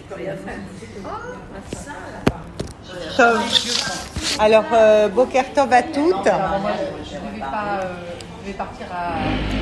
Tov. Alors, Boker Tov à toutes. Je vais partir à...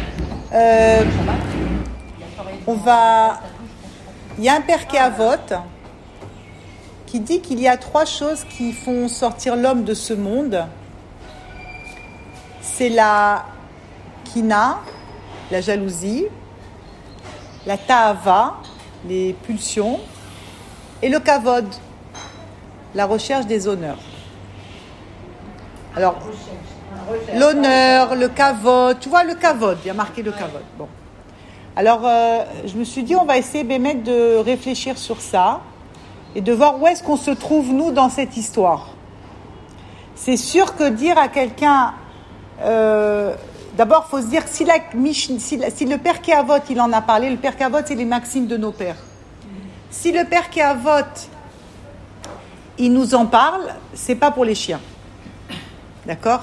Il y a un Perkei Avot qui dit qu'il y a 3 choses qui font sortir l'homme de ce monde. C'est la kina, la jalousie, la ta'ava, les pulsions, et le kavod, la recherche des honneurs. Alors, l'honneur, le kavod, tu vois le kavod, il y a marqué le kavod. Bon. Alors, je me suis dit, on va essayer de réfléchir sur ça et de voir où est-ce qu'on se trouve, nous, dans cette histoire. C'est sûr que dire à quelqu'un... d'abord, il faut se dire que si le Perkei Avot, il en a parlé, le Perkei Avot, c'est les maximes de nos pères. Si le Perkei Avot, il nous en parle, c'est pas pour les chiens. D'accord ?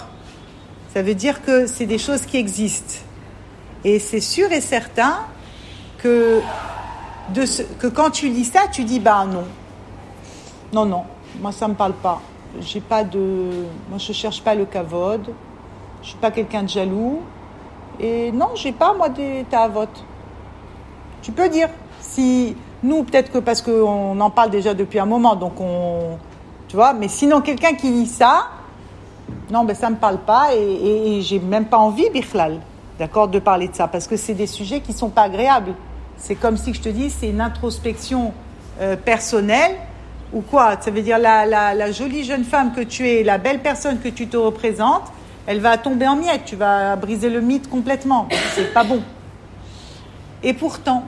Ça veut dire que c'est des choses qui existent. Et c'est sûr et certain que quand tu lis ça, tu dis, non. Non, moi ça me parle pas. Moi je cherche pas le kavod. Je suis pas quelqu'un de jaloux. Et non, j'ai pas, moi, des ta'avot. Tu peux dire. Si nous, peut-être que parce qu'on en parle déjà depuis un moment, donc tu vois, mais sinon, quelqu'un qui lit ça, non, ça me parle pas et j'ai même pas envie, bichlal, d'accord, de parler de ça, parce que c'est des sujets qui sont pas agréables. C'est comme si je te dis, c'est une introspection personnelle, ou quoi. Ça veut dire la jolie jeune femme que tu es, la belle personne que tu te représentes, elle va tomber en miettes, tu vas briser le mythe complètement. C'est pas bon. Et pourtant,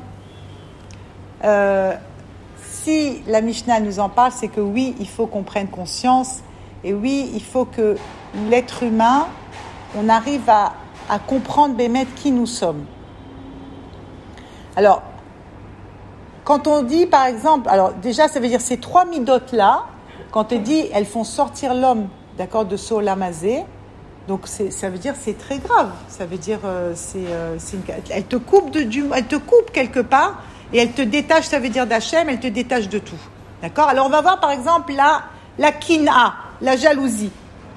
si la Mishnah nous en parle, c'est que oui, il faut qu'on prenne conscience, et oui, il faut que l'être humain, on arrive à comprendre, Bémet, qui nous sommes. Alors, quand on dit, par exemple, alors déjà, ça veut dire ces 3 midotes-là, quand on dit, elles font sortir l'homme, d'accord, de ce olam hazé, donc ça veut dire c'est très grave. Ça veut dire elle te coupe elle te coupe quelque part et elle te détache. Ça veut dire d'Hachem, elle te détache de tout. D'accord ? Alors on va voir par exemple la kina, la jalousie.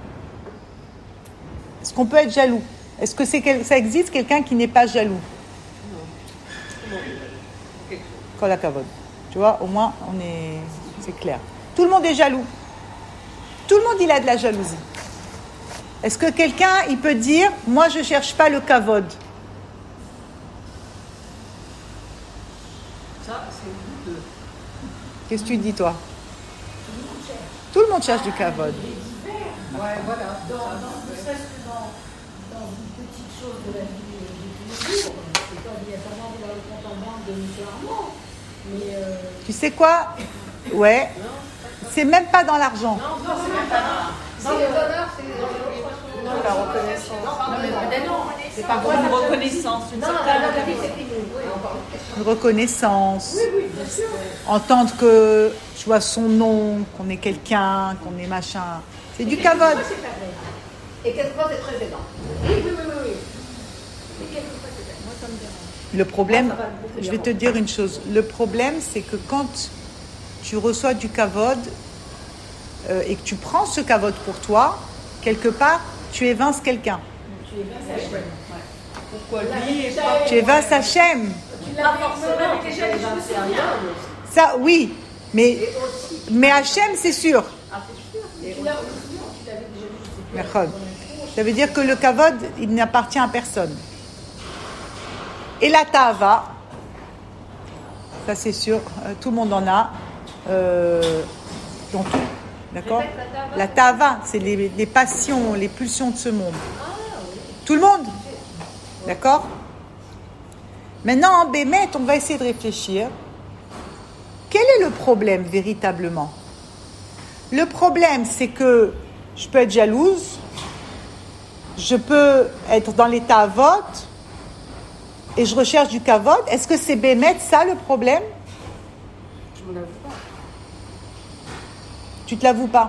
Est-ce qu'on peut être jaloux ? Est-ce que ça existe quelqu'un qui n'est pas jaloux ? Kol hakavod. Tu vois, au moins c'est clair. Tout le monde est jaloux. Tout le monde il a de la jalousie. Est-ce que quelqu'un, il peut dire, moi je ne cherche pas le kavod ? Ça, c'est douteux. Qu'est-ce que tu dis, toi ? Tout le monde cherche du kavod. Ouais, voilà. Ne serait-ce que dans une petite chose de la vie de tous les jours. C'est pas obligatoirement dans le compte en banque de M. Armand. Mais Tu sais quoi ? Ouais. C'est même pas dans l'argent. non, c'est même pas dans. C'est le bonheur, c'est La reconnaissance. Non, C'est pas une reconnaissance. Une reconnaissance. Oui, bien sûr. Entendre que tu vois son nom, qu'on est quelqu'un, qu'on est machin. C'est du kavod. Et quelquefois, c'est très gênant. Oui. Mais quelquefois, c'est gênant. Moi, ça me dérange. Le problème, je vais te dire une chose. Le problème, c'est que quand tu reçois du kavod et que tu prends ce kavod pour toi, quelque part, tu évinces quelqu'un. Tu es bien Hachem. Pourquoi lui et pas... Tu évinces Hachem. Tu l'as forcément avec les jeunes, je me souviens. Ça, oui. Mais Hachem, c'est sûr. Et tu l'as aussi, tu l'avais déjà vu, je sais plus. Mechod. Ça veut dire que le kavod, il n'appartient à personne. Et la ta'ava, ça c'est sûr, tout le monde en a. Donc, d'accord ? La ta'ava, c'est les passions, les pulsions de ce monde. Tout le monde ? D'accord ? Maintenant, en Bémet, on va essayer de réfléchir. Quel est le problème véritablement ? Le problème, c'est que je peux être jalouse, je peux être dans l'état avot et je recherche du kavod. Est-ce que c'est Bémet, ça le problème ? Je me l'avoue pas. Tu te l'avoues pas.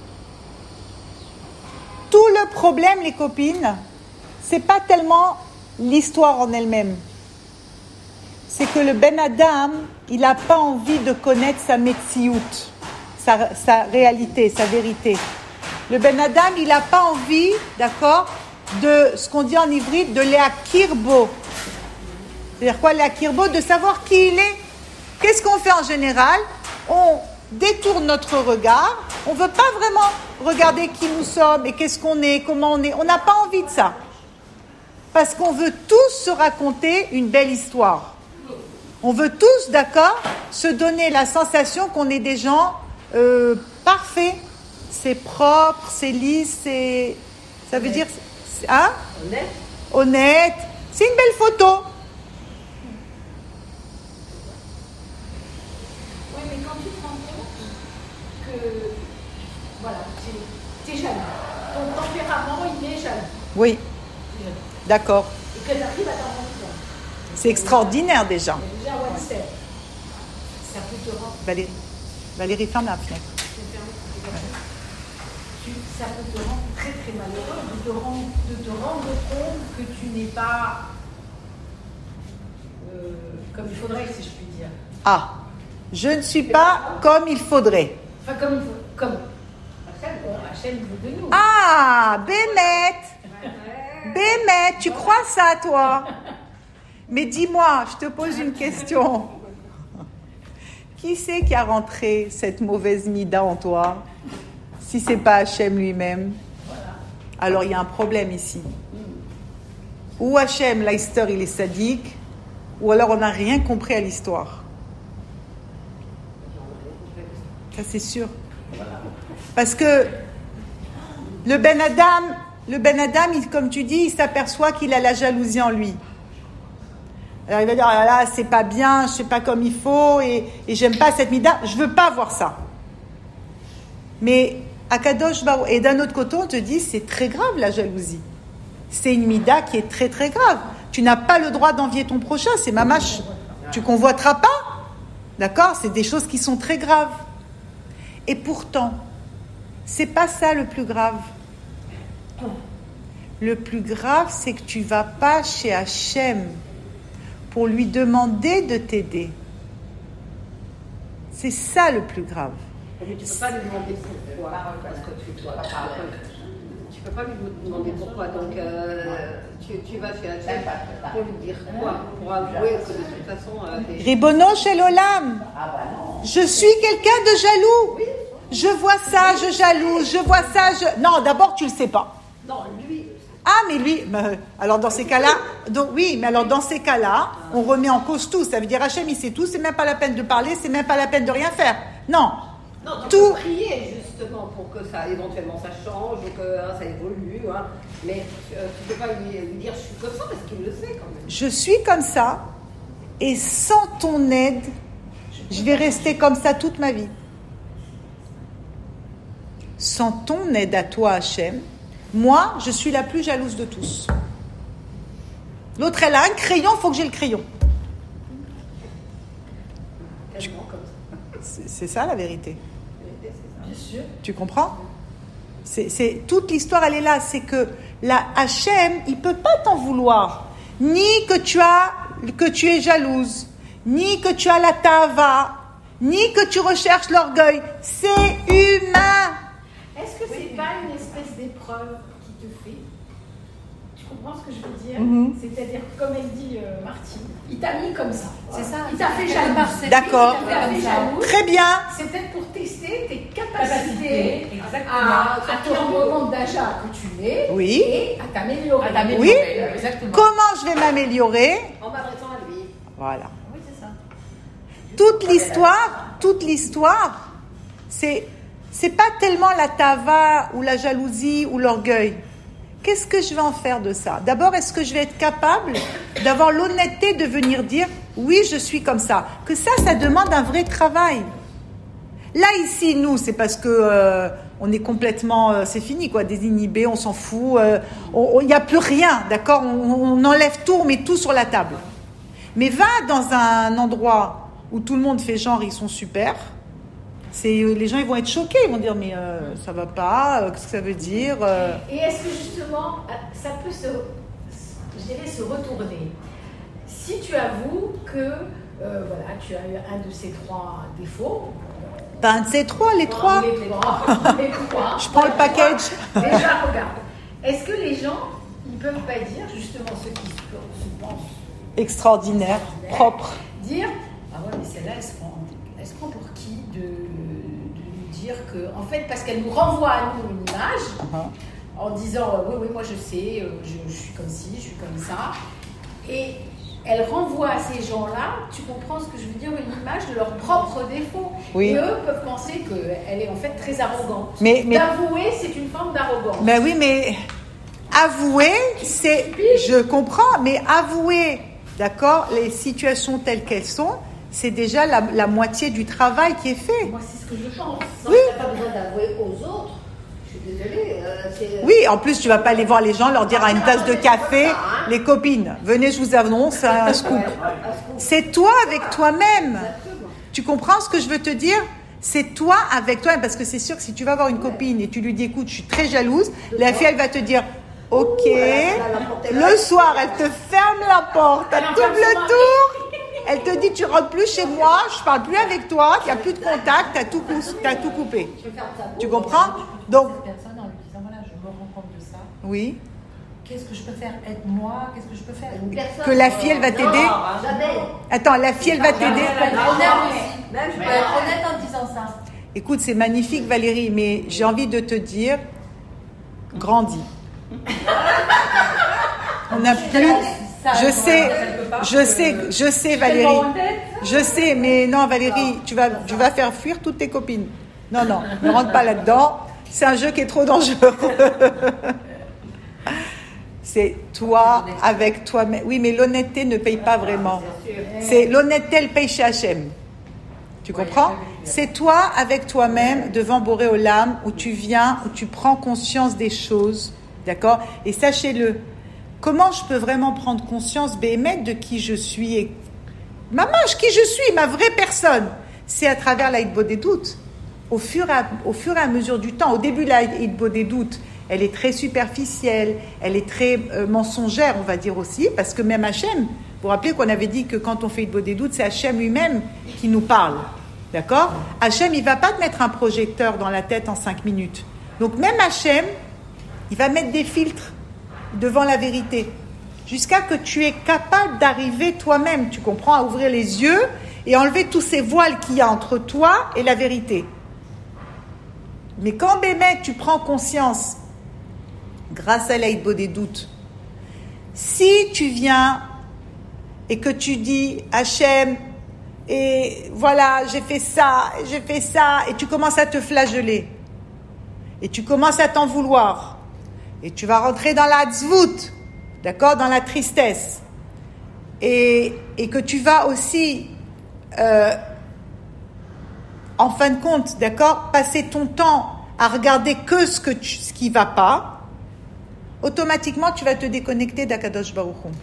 Tout le problème, les copines, c'est pas tellement l'histoire en elle-même. c'est que le Ben Adam, il n'a pas envie de connaître sa Metsiout, sa réalité, sa vérité. Le Ben Adam, il n'a pas envie, d'accord, de ce qu'on dit en hybride, de l'Eakirbo. C'est-à-dire quoi, l'Eakirbo? De savoir qui il est. Qu'est-ce qu'on fait en général? On détourne notre regard. On ne veut pas vraiment regarder qui nous sommes et qu'est-ce qu'on est, comment on est. On n'a pas envie de ça. Parce qu'on veut tous se raconter une belle histoire. On veut tous, d'accord, se donner la sensation qu'on est des gens parfaits. C'est propre, c'est lisse, c'est... Ça veut dire... Hein? Honnête. C'est une belle photo. Oui, mais quand tu te rends compte que, voilà, tu es jaloux. Ton tempérament, il est jaloux. Oui, d'accord. Et que tu arrives à t'en rendre compte. C'est extraordinaire déjà. Déjà, one step. Ça peut te rendre... Valérie, ferme la fenêtre. Ça peut te rendre très très malheureux de te rendre compte que tu n'es pas comme il faudrait, si je puis dire. Ah, je ne suis pas comme il faudrait. Enfin, comme Hachem veut de nous. Ah, Bémet, tu crois ça, toi? Mais dis-moi, je te pose une question. Qui c'est qui a rentré cette mauvaise mida en toi? Si c'est pas Hachem lui-même, alors il y a un problème ici. Ou Hachem, l'histoire, il est sadique, ou alors on n'a rien compris à l'histoire. Ça c'est sûr. Parce que le Ben Adam, comme tu dis, il s'aperçoit qu'il a la jalousie en lui. Alors il va dire, ah là là, c'est pas bien, je sais pas comme il faut, et j'aime pas cette mida, je veux pas voir ça. Mais Akadosh Baruch, et d'un autre côté, on te dit, c'est très grave la jalousie. C'est une mida qui est très très grave. Tu n'as pas le droit d'envier ton prochain, c'est mamache. Tu convoiteras pas. D'accord? C'est des choses qui sont très graves. Et pourtant, c'est pas ça le plus grave. Le plus grave, c'est que tu vas pas chez Hachem pour lui demander de t'aider. C'est ça le plus grave. Mais tu ne peux pas lui demander pourquoi, parce que tu peux pas lui demander pourquoi, donc tu vas chez Hachem pour lui dire quoi, pour avouer que de toute façon... Ribono shel olam, je suis quelqu'un de jaloux, je vois ça, je jalouse, je vois ça, Non, d'abord tu le sais pas. Non, lui... Ah, mais lui, alors dans ces cas-là, dans ces cas-là, on remet en cause tout, ça veut dire Hachem il sait tout, c'est même pas la peine de parler, c'est même pas la peine de rien faire. Non. Non, tu tout. peux prier justement pour que ça, éventuellement ça change ou que ça évolue, hein. Mais tu ne peux pas lui dire je suis comme ça parce qu'il le sait quand même. Je suis comme ça et sans ton aide, je vais rester comme ça toute ma vie. Sans ton aide à toi, Hachem, moi, je suis la plus jalouse de tous. L'autre, elle a un crayon, il faut que j'ai le crayon. C'est ça la vérité. Bien sûr. Tu comprends? C'est toute l'histoire, elle est là. C'est que la Hachem, il peut pas t'en vouloir. Ni que tu es jalouse, ni que tu as la tava, ni que tu recherches l'orgueil. C'est humain. Est-ce que c'est pas une espèce d'épreuve qui te fait? Tu comprends ce que je veux dire? C'est-à-dire, comme elle dit Martine, il t'a mis comme ça. C'est ça. Il t'a fait jaloux. D'accord. Il t'a fait jaloux. Très bien. C'est peut-être pour tester tes capacités Exactement. à te rendre compte déjà que tu l'es Oui. et à t'améliorer. Oui. Exactement. Comment je vais m'améliorer? En m'adressant à lui. Voilà. Oui, c'est ça. Toute l'histoire, c'est pas tellement la tava ou la jalousie ou l'orgueil. Qu'est-ce que je vais en faire de ça? D'abord, est-ce que je vais être capable d'avoir l'honnêteté de venir dire oui, je suis comme ça? Que ça demande un vrai travail. Là, ici, nous, c'est parce que on est complètement, c'est fini, quoi, désinhibé, on s'en fout, il n'y a plus rien, d'accord? On enlève tout, on met tout sur la table. Mais va dans un endroit où tout le monde fait genre, ils sont super. Les gens ils vont être choqués, ils vont dire mais ça va pas, qu'est-ce que ça veut dire Et est-ce que justement ça peut se retourner? Si si tu avoues que voilà, tu as eu un de ces 3 défauts. T'as un de ces 3, les 3. Les 3. Je prends le package. Déjà, regarde. Est-ce que les gens, ils peuvent pas dire, justement, ceux qui se pensent Extraordinaire, propre. Dire, ah ouais, mais celle-là, elle se prend pour qui de nous dire que, en fait, parce qu'elle nous renvoie à nous une image, en disant, oui, moi je sais, je suis comme ci, je suis comme ça. Et elle renvoie à ces gens-là, tu comprends ce que je veux dire, une image de leurs propres défauts. Oui. Et eux peuvent penser qu'elle est en fait très arrogante. Mais d'avouer, c'est une forme d'arrogance. Ben oui, mais avouer, c'est... Je comprends, mais avouer, d'accord, les situations telles qu'elles sont, c'est déjà la moitié du travail qui est fait. Moi, c'est ce que je pense. Non, Oui. tu n'as pas besoin d'avouer aux autres. Je suis désolée. Oui, en plus, tu vas pas aller voir les gens, leur dire à une tasse de café, les copines, venez, je vous annonce un scoop. C'est toi avec toi-même. Tu comprends ce que je veux te dire? C'est toi avec toi-même, parce que c'est sûr que si tu vas voir une copine et tu lui dis, écoute, je suis très jalouse, la fille, elle va te dire, ok, le soir, elle te ferme la porte, elle t'ouvre le tour, elle te dit, tu rentres plus chez moi, je parle plus avec toi, il n'y a plus de contact, t'as tout coupé. Tu comprends? Donc, cette personne en lui disant voilà, je me rends compte de ça. oui. Qu'est-ce que je peux faire? Aide-moi, qu'est-ce que je peux faire? Que la fille, elle va t'aider. Jamais. Attends, la fille, elle va t'aider. Je peux être honnête en disant ça. Écoute, c'est magnifique, Valérie, mais j'ai envie de te dire, grandis. On n'a plus. Je sais, Valérie. Je sais, mais non, Valérie, tu vas faire fuir toutes tes copines. Non, ne rentre pas là-dedans. C'est un jeu qui est trop dangereux. C'est toi avec toi-même. Oui, mais l'honnêteté ne paye pas vraiment. C'est l'honnêteté, elle paye chez Hachem. Tu comprends? C'est toi avec toi-même devant Boré Olam où tu viens, où tu prends conscience des choses. D'accord? Et sachez-le, comment je peux vraiment prendre conscience, Béhémet, de qui je suis et qui je suis, ma vraie personne? C'est à travers la Hitbod des doutes. Au fur et à mesure du temps. Au début, la Hitbod des doutes, elle est très superficielle, elle est très mensongère, on va dire aussi, parce que même Hachem, vous vous rappelez qu'on avait dit que quand on fait Hitbod des doutes, c'est Hachem lui-même qui nous parle. D'accord? Hachem, il ne va pas te mettre un projecteur dans la tête en 5 minutes. Donc même Hachem, il va mettre des filtres devant la vérité, jusqu'à que tu es capable d'arriver toi-même, tu comprends, à ouvrir les yeux et enlever tous ces voiles qu'il y a entre toi et la vérité. Mais quand, Bémet, tu prends conscience, grâce à l'Aïdbo des doutes, si tu viens et que tu dis, Hachem, et voilà, j'ai fait ça, et tu commences à te flageller, et tu commences à t'en vouloir, et tu vas rentrer dans la tzvout, d'accord, dans la tristesse, et que tu vas aussi, en fin de compte, d'accord, passer ton temps à regarder que ce qui va pas, automatiquement tu vas te déconnecter d'Akadosh Baruch Hu.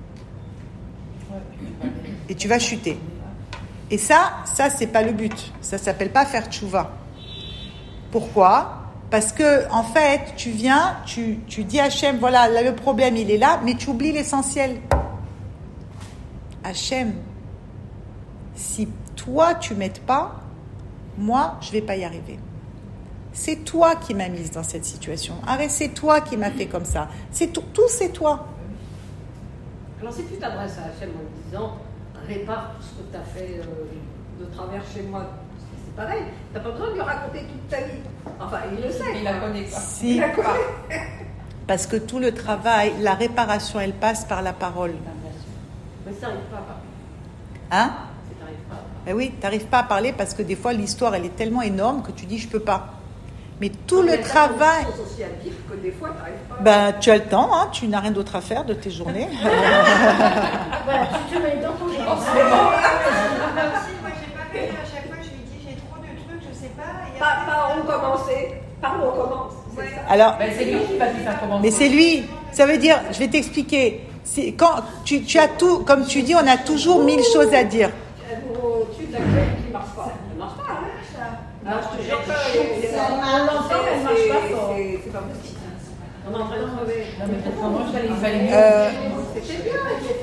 Et tu vas chuter. Et ça c'est pas le but. Ça s'appelle pas faire tchouva. Pourquoi? Parce que en fait, tu viens, tu dis à Hachem, voilà, là, le problème il est là, mais tu oublies l'essentiel. Hachem, si toi tu m'aides pas, moi je vais pas y arriver. C'est toi qui m'as mise dans cette situation. Arrête, c'est toi qui m'as fait comme ça. C'est tout, c'est toi. Alors si tu t'adresses à Hachem en disant répare tout ce que tu as fait de travers chez moi, c'est pareil. Tu n'as pas besoin de lui raconter toute ta vie. Enfin, il le sait. Il la connaît pas. Si, parce que tout le travail, la réparation, elle passe par la parole. Mais ça n'arrive pas. Hein? Ça n'arrive pas. Eh oui, tu n'arrives pas à parler parce que des fois, l'histoire, elle est tellement énorme que tu dis, je peux pas. Mais tout le travail... Il y a aussi à dire que des fois, tu n'arrives pas. Ben, tu as le temps, hein, tu n'as rien d'autre à faire de tes journées. Voilà, tu te mets dans ton genre. Moi aussi, moi j'ai pas fait, à chaque fois je lui dis j'ai trop de trucs, je sais pas. Et après, Par où commencer? Par où on commence? Ouais. Alors, Ben, c'est lui qui va te faire commencer. mais c'est lui. Ça veut dire, je vais t'expliquer. C'est quand tu as tout, comme tu dis, on a toujours 1000 choses à dire. Tu de l'accueil qui ne marche pas. Elle ne marche pas. Non, je te jure que On l'entend, elle marche pas fort. c'est pas possible. On est en train de crever. Non, mais peut-être moi, il fallait mieux. C'était bien,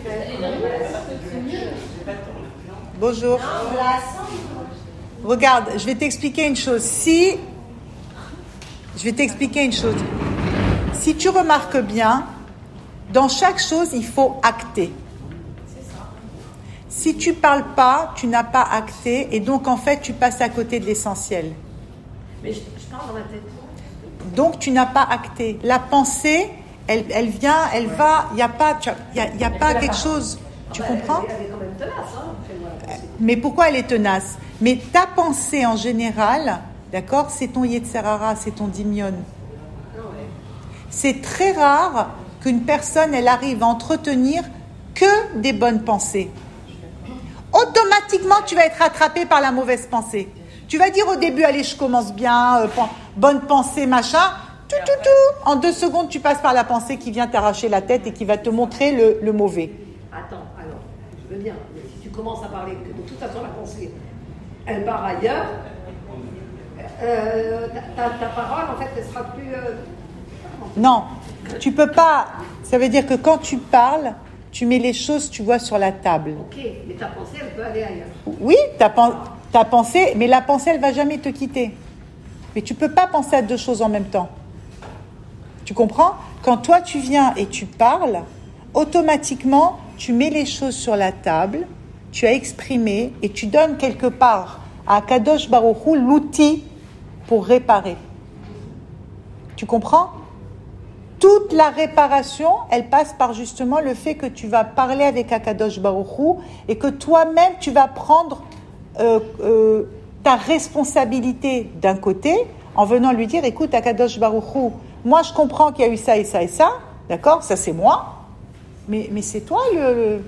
Bonjour. Regarde, je vais t'expliquer une chose. Si tu remarques bien, dans chaque chose, il faut acter. Si tu parles pas, tu n'as pas acté, et donc en fait, tu passes à côté de l'essentiel. Mais je parle dans ma tête. Donc tu n'as pas acté. La pensée, elle vient, elle va. Il y a pas quelque chose. Tu comprends? Elle est quand même tenace, hein. Mais pourquoi elle est tenace? Mais ta pensée en général, d'accord, c'est ton Yetzerara, c'est ton Dimion. C'est très rare qu'une personne, elle arrive à entretenir que des bonnes pensées. Automatiquement, tu vas être rattrapé par la mauvaise pensée. Tu vas dire au début, allez, je commence bien, bonne pensée, machin. Tout. En 2 secondes, tu passes par la pensée qui vient t'arracher la tête et qui va te montrer le mauvais. Attends, alors, je veux bien, mais si tu commences à parler que de toute façon la pensée, elle part ailleurs, ta parole, en fait, elle sera plus... Non, tu peux pas. Ça veut dire que quand tu parles, tu mets les choses, tu vois, sur la table. Ok, mais ta pensée, elle peut aller ailleurs. Oui, ta pensée, mais la pensée, elle va jamais te quitter. Mais tu peux pas penser à 2 choses en même temps. Tu comprends? Quand toi, tu viens et tu parles, automatiquement, tu mets les choses sur la table, tu as exprimé et tu donnes quelque part à Kadosh Baruch Hu l'outil pour réparer. Tu comprends? Toute la réparation, elle passe par justement le fait que tu vas parler avec Akadosh Baruch Hu et que toi-même, tu vas prendre ta responsabilité d'un côté en venant lui dire, écoute, Akadosh Baruch Hu, moi je comprends qu'il y a eu ça et ça et ça, d'accord, ça c'est moi, mais c'est toi le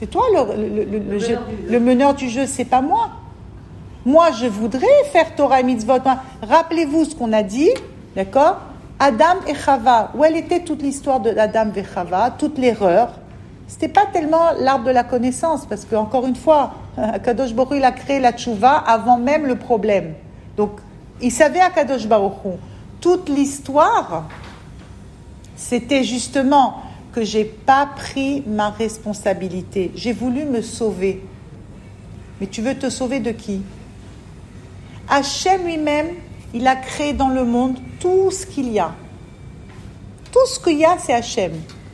meneur du jeu, c'est pas moi. Moi, je voudrais faire Torah et Mitzvot. Rappelez-vous ce qu'on a dit, d'accord? Adam et Chava, où elle était toute l'histoire de Adam et Chava, toute l'erreur. C'était pas tellement l'arbre de la connaissance, parce que encore une fois, Kadosh Baruch Hu, il a créé la tchouva avant même le problème. Donc, il savait à Kadosh Baruch Hu. Toute l'histoire, c'était justement que j'ai pas pris ma responsabilité. J'ai voulu me sauver. Mais tu veux te sauver de qui? Hachem lui-même, il a créé dans le monde tout ce qu'il y a. Tout ce qu'il y a, c'est Hachem.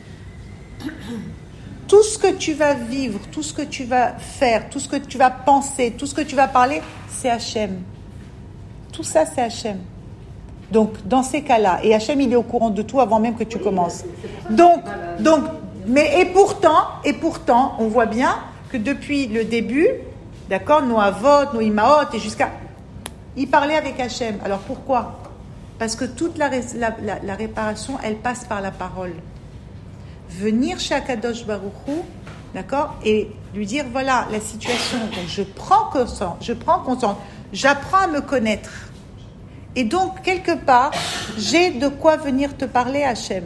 Tout ce que tu vas vivre, tout ce que tu vas faire, tout ce que tu vas penser, tout ce que tu vas parler, c'est Hachem. Tout ça, c'est Hachem. Donc, dans ces cas-là, et Hachem, il est au courant de tout avant même que tu commences. Et pourtant, on voit bien que depuis le début, d'accord, nos avot, nos imaot, et jusqu'à... Il parlait avec Hachem. Alors pourquoi? Parce que toute la réparation, elle passe par la parole. Venir chez Akadosh Baruch Hu, d'accord, et lui dire, voilà la situation, donc je prends conscience, j'apprends à me connaître. Et donc, quelque part, j'ai de quoi venir te parler, Hachem.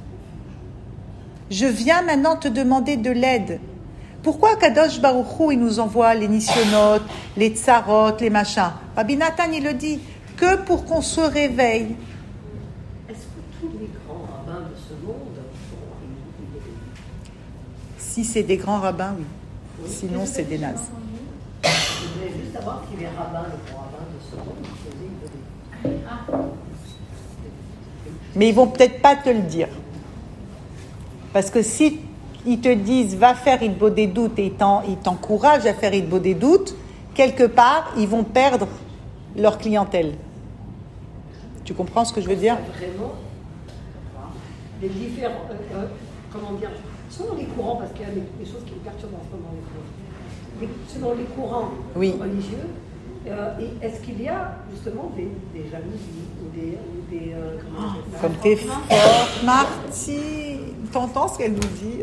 Je viens maintenant te demander de l'aide. Pourquoi Kadosh Baruch Hu, il nous envoie les nisyonotes, les tsarot, les machins? Rabbi Nathan, il le dit, que pour qu'on se réveille. Est-ce que tous les grands rabbins de ce monde sont... Si c'est des grands rabbins, oui. Sinon, c'est des nazes. Je voulais juste savoir si les rabbins, les grands rabbins de ce monde, faisaient... Mais ils vont peut-être pas te le dire. Parce que si ils te disent, va faire Hitbo des doutes, et ils t'encouragent à faire Hitbo des doutes, quelque part, ils vont perdre leur clientèle. Tu comprends ce que je veux dire? Vraiment, les différents, comment dire, selon les courants, parce qu'il y a des choses qui me perturbent en ce moment, selon les courants religieux, est-ce qu'il y a justement des jalousies ou des comme t'es forte, Martine. T'entends ce qu'elle nous dit?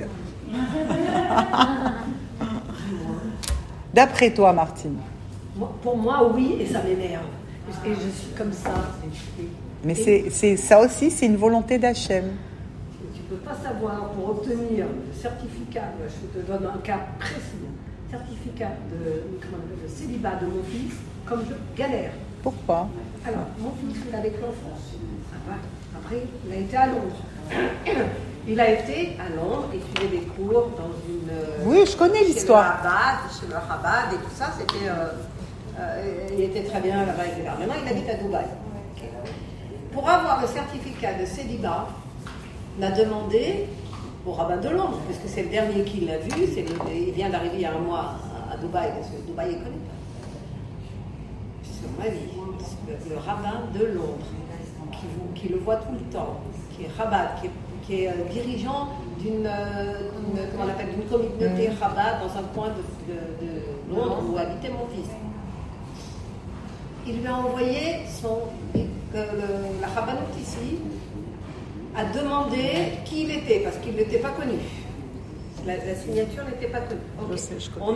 D'après toi, Martine. Pour moi, oui, et ça m'énerve. Et je suis comme ça. Mais c'est ça aussi, c'est une volonté d'Hachem. Tu ne peux pas savoir, pour obtenir le certificat, je te donne un cas précis, certificat de célibat de mon fils, comme je galère. Pourquoi? Alors, mon fils, il avait l'enfance. Après, il a été à Londres. Il a été à Londres et suivait des cours dans une. Oui, je connais l'histoire. Chez le Rabat et tout ça, c'était. Il était très bien là-bas, etc. Maintenant, il habite à Dubaï. Okay. Pour avoir le certificat de célibat, on a demandé au rabbin de Londres, parce que c'est le dernier qui l'a vu, il vient d'arriver il y a un mois à Dubaï, parce que Dubaï est connu. Sur ma vie, le rabbin de Londres, qui le voit tout le temps, qui est rabbin, qui est dirigeant d'une communauté rabbin dans un coin de Londres où habitait mon fils. Il lui a envoyé la rabbanoute ici a demandé qui il était, parce qu'il n'était pas connu. La signature n'était pas connue. Okay.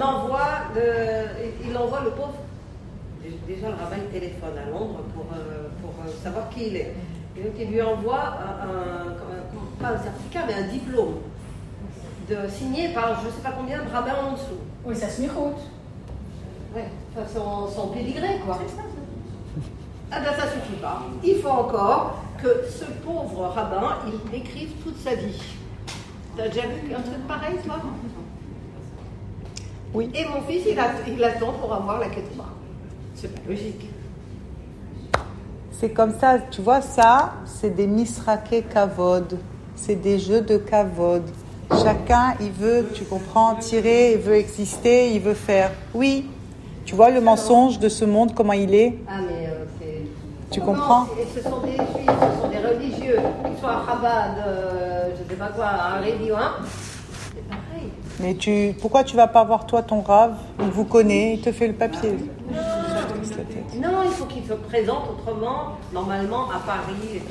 Il envoie le pauvre. Déjà, le rabbin il téléphone à Londres pour savoir qui il est. Et donc, il lui envoie pas un certificat, mais un diplôme signé par je ne sais pas combien de rabbins en dessous. Oui, ça se met route. Ouais, enfin, son pédigré, quoi. Ah ben ça suffit pas. Il faut encore que ce pauvre rabbin, il l'écrive toute sa vie. T'as déjà vu un truc pareil, toi? Oui. Et mon fils, il attend pour avoir la ketouba. C'est pas logique. C'est comme ça, tu vois, ça, c'est des misraqués kavod. C'est des jeux de kavod. Chacun, il veut, tu comprends, tirer, il veut exister, il veut faire. Oui. Tu vois le mensonge de ce monde, comment il est? Ah, mais c'est... Tu comprends? Ce sont des juifs, ce sont des religieux, qu'ils soient un rabbin je ne sais pas quoi, un rédi ou un. C'est pareil. Mais pourquoi tu vas pas voir toi ton rave? Il vous connaît, il te fait le papier. Non, il faut qu'il se présente autrement, normalement à Paris.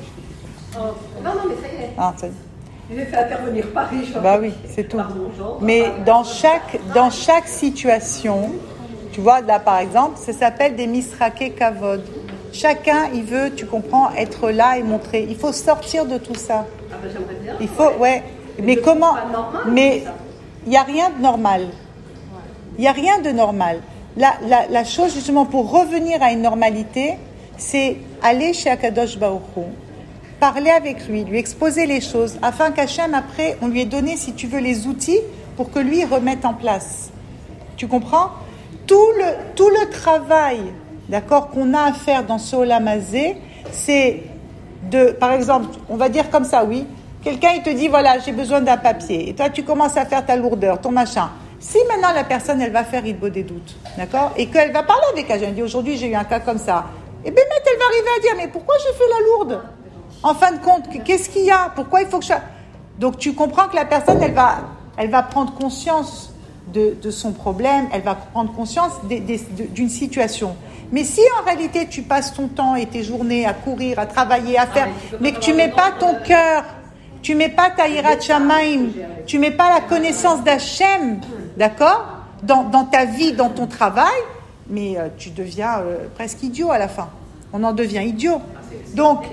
Non, mais ça y est. Ah, ça y est. Je vais faire intervenir Paris. Bah oui, c'est tout. Mais dans chaque situation, tu vois, là par exemple, ça s'appelle des misraqués kavod. Chacun, il veut, tu comprends, être là et montrer. Il faut sortir de tout ça. Ah ben j'aimerais bien. Il faut, ouais. Mais comment? Mais il n'y a rien de normal. Il n'y a rien de normal. La chose, justement, pour revenir à une normalité, c'est aller chez Akadosh Baruch Hu, parler avec lui, lui exposer les choses, afin qu'Hachem, après, on lui ait donné, si tu veux, les outils pour que lui remette en place. Tu comprends? Tout le travail, d'accord, qu'on a à faire dans ce Olam Hazé, c'est par exemple, on va dire comme ça, oui, quelqu'un, il te dit, voilà, j'ai besoin d'un papier, et toi, tu commences à faire ta lourdeur, ton machin. Si maintenant la personne, elle va faire Idbo des doutes, d'accord, et qu'elle va parler avec Hachem, elle dit, aujourd'hui, j'ai eu un cas comme ça, et bien, elle va arriver à dire, mais pourquoi j'ai fait la lourde? En fin de compte, qu'est-ce qu'il y a? Pourquoi il faut que je... Donc, tu comprends que la personne, elle va prendre conscience de son problème, elle va prendre conscience d'une situation. Mais si en réalité tu passes ton temps et tes journées à courir, à travailler, à faire, mais que tu mets pas ton cœur, tu mets pas ta hirat shamayim, tu mets pas la connaissance d'Hachem, d'accord, dans ta vie, dans ton travail, mais tu deviens presque idiot à la fin. On en devient idiot. Donc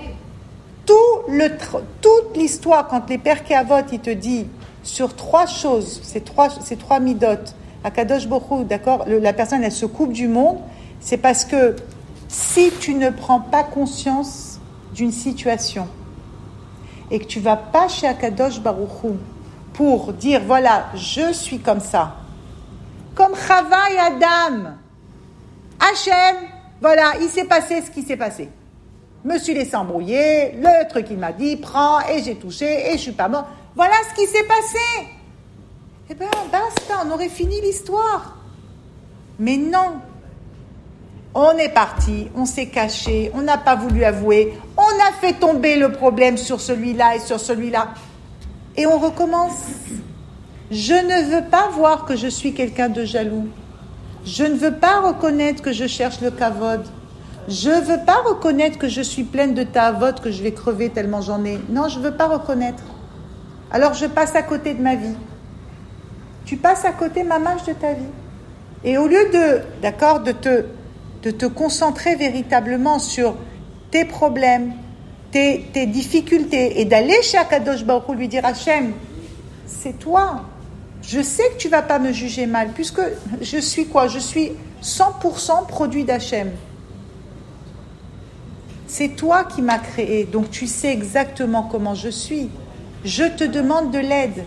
toute l'histoire, quand les Perkei Avot, il te dit sur trois choses, ces trois midot, Akadosh Baruch Hu, d'accord, la personne, elle se coupe du monde, c'est parce que si tu ne prends pas conscience d'une situation et que tu vas pas chez Akadosh Baruch Hu pour dire, voilà, je suis comme ça, comme Chava et Adam, Hachem, voilà, il s'est passé ce qui s'est passé. Me suis laissé embrouiller, le truc il m'a dit, prends, et j'ai touché, et je suis pas mort. Voilà ce qui s'est passé. Eh bien, basta, on aurait fini l'histoire. Mais non. On est parti, on s'est caché, on n'a pas voulu avouer, on a fait tomber le problème sur celui-là et sur celui-là. Et on recommence. Je ne veux pas voir que je suis quelqu'un de jaloux. Je ne veux pas reconnaître que je cherche le kavod. Je ne veux pas reconnaître que je suis pleine de ta'avot, que je vais crever tellement j'en ai. Non, je ne veux pas reconnaître. Alors je passe à côté de ma vie. Tu passes à côté, mamage, de ta vie. Et au lieu de te concentrer véritablement sur tes problèmes, tes difficultés, et d'aller chez Akadosh Baruch Hu lui dire, Hachem, c'est toi. Je sais que tu ne vas pas me juger mal, puisque je suis quoi? Je suis 100% produit d'Hachem. C'est toi qui m'as créé, donc tu sais exactement comment je suis. Je te demande de l'aide.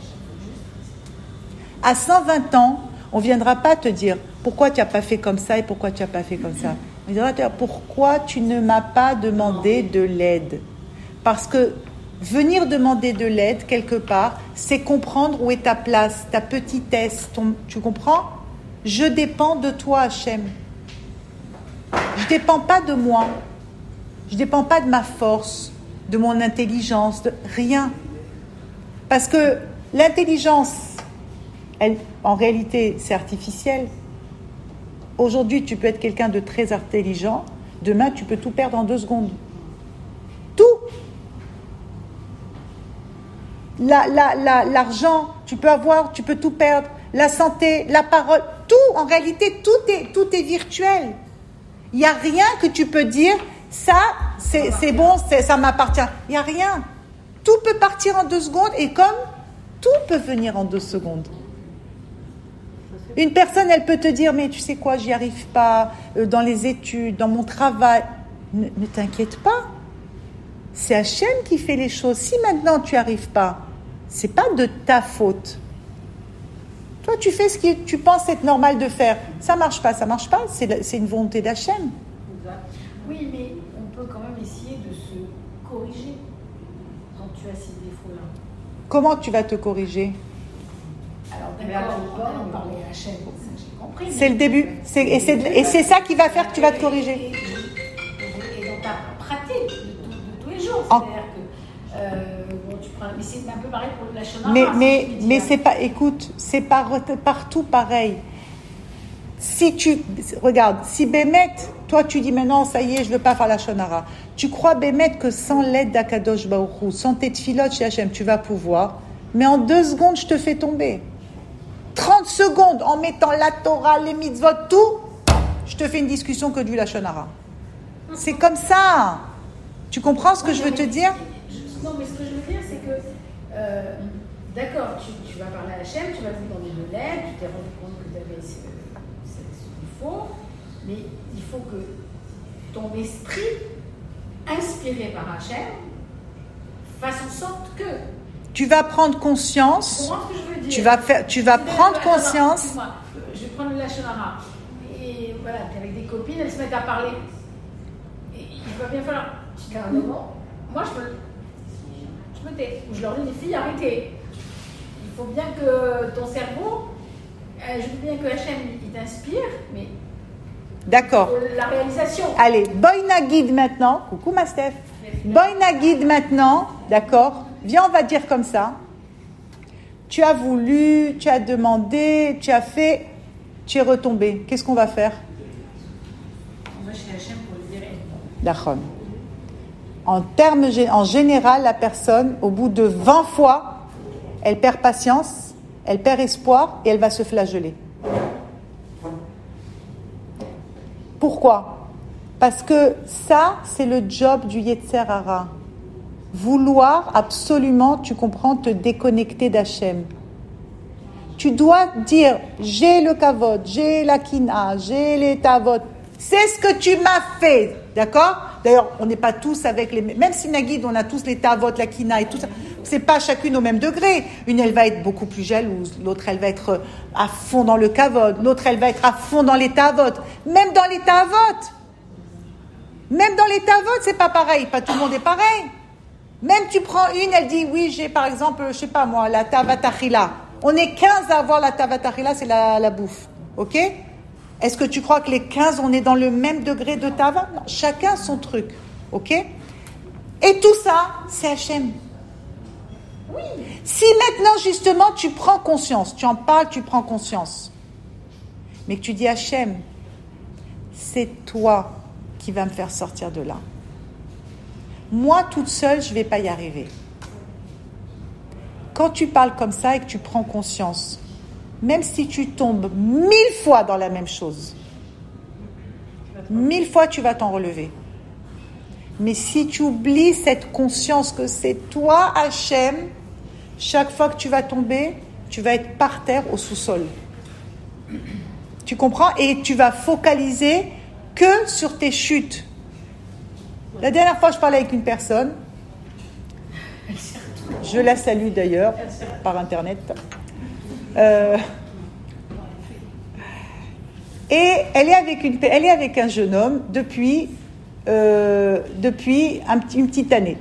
À 120 ans, on ne viendra pas te dire pourquoi tu n'as pas fait comme ça et pourquoi tu n'as pas fait comme ça. On viendra te dire pourquoi tu ne m'as pas demandé de l'aide. Parce que venir demander de l'aide quelque part, c'est comprendre où est ta place, ta petitesse. Tu comprends ? Je dépends de toi, Hachem. Je ne dépends pas de moi. Je ne dépends pas de ma force, de mon intelligence, de rien. Parce que l'intelligence, elle, en réalité, c'est artificiel. Aujourd'hui, tu peux être quelqu'un de très intelligent. Demain, tu peux tout perdre en 2 secondes. Tout. L'argent, tu peux tout perdre. La santé, la parole, tout. En réalité, tout est virtuel. Il n'y a rien que tu peux dire, ça, c'est bon, ça m'appartient. Il n'y a rien. Tout peut partir en 2 secondes et comme tout peut venir en 2 secondes. Une personne, elle peut te dire, mais tu sais quoi, j'y arrive pas, dans les études, dans mon travail. Ne t'inquiète pas. C'est Hachem qui fait les choses. Si maintenant tu n'y arrives pas, c'est pas de ta faute. Toi, tu fais ce que tu penses être normal de faire. Ça marche pas. C'est une volonté d'Hachem. Oui, mais on peut quand même essayer de se corriger quand tu as ces défauts-là. Comment tu vas te corriger ? Alors d'accord, on va parler à Hachem, j'ai compris. C'est le début. Et c'est ça qui va faire que tu vas te corriger. Et dans ta pratique de tous les jours, c'est-à-dire que bon, tu prends, mais c'est un peu pareil pour la shonara. Mais c'est pas. Écoute, c'est pas partout pareil. Regarde, si Bémet, toi tu dis maintenant ça y est, je veux pas faire la shonara. Tu crois Bémet que sans l'aide d'Akadosh Baruch Hu, sans tes tfilotes chez Hachem, tu vas pouvoir. Mais en 2 secondes, je te fais tomber. 30 secondes en mettant la Torah, les mitzvot, tout, je te fais une discussion que du Lachon Hara. C'est comme ça. Tu comprends ce que je veux te dire ? Non, mais ce que je veux dire, c'est que, d'accord, tu vas parler à Hachem, tu vas lui demander de l'aide, tu t'es rendu compte que tu avais ce qu'il faut, mais il faut que ton esprit, inspiré par Hachem, fasse en sorte que tu vas prendre conscience. Comment ce que je veux dire ? Tu vas prendre conscience. Je vais prendre le Lachon Hara. Et voilà, tu es avec des copines, elles se mettent à parler. Et il va bien falloir. Tu dis à un moment, moi je me tais. Ou je leur dis, les filles, arrêtez. Il faut bien que ton cerveau, je veux bien que Hachem il t'inspire, mais. D'accord. La réalisation. Allez, Boyna guide maintenant. Coucou ma Steph. Boyna guide maintenant. D'accord. Viens, on va dire comme ça. Tu as voulu, tu as demandé, tu as fait, tu es retombé. Qu'est-ce qu'on va faire ? On va chez Hachem pour lui dire. D'accord. En général, la personne, au bout de 20 fois, elle perd patience, elle perd espoir et elle va se flageller. Pourquoi ? Parce que ça, c'est le job du Yetzer Hara. Vouloir absolument, tu comprends, te déconnecter d'Hachem. Tu dois dire, j'ai le kavod, j'ai la kina, j'ai les tavot. C'est ce que tu m'as fait, d'accord ? D'ailleurs, on n'est pas tous avec les... Même si Nagid, on a tous les tavot, la kina et tout ça. C'est pas chacune au même degré. Une, elle va être beaucoup plus jalouse. L'autre, elle va être à fond dans le kavod. L'autre, elle va être à fond dans les tavot. Même dans les tavot. Même dans les tavot, c'est pas pareil. Pas tout le monde est pareil. Même tu prends une, elle dit, oui, j'ai par exemple, je sais pas moi, la tavatachila. On est 15 à avoir la tavatachila, c'est la bouffe. Ok ? Est-ce que tu crois que les 15, on est dans le même degré de tava ? Non, chacun son truc. Ok ? Et tout ça, c'est Hachem. Oui. Si maintenant, justement, tu prends conscience, tu en parles, tu prends conscience, mais que tu dis Hachem, c'est toi qui vas me faire sortir de là. Moi, toute seule, je ne vais pas y arriver. Quand tu parles comme ça et que tu prends conscience, même si tu tombes 1000 fois dans la même chose, 1000 fois tu vas t'en relever. Mais si tu oublies cette conscience que c'est toi, Hachem, chaque fois que tu vas tomber, tu vas être par terre au sous-sol. Tu comprends? Et tu vas focaliser que sur tes chutes. La dernière fois, je parlais avec une personne. Je la salue d'ailleurs par internet. Et elle est avec un jeune homme depuis une petite année.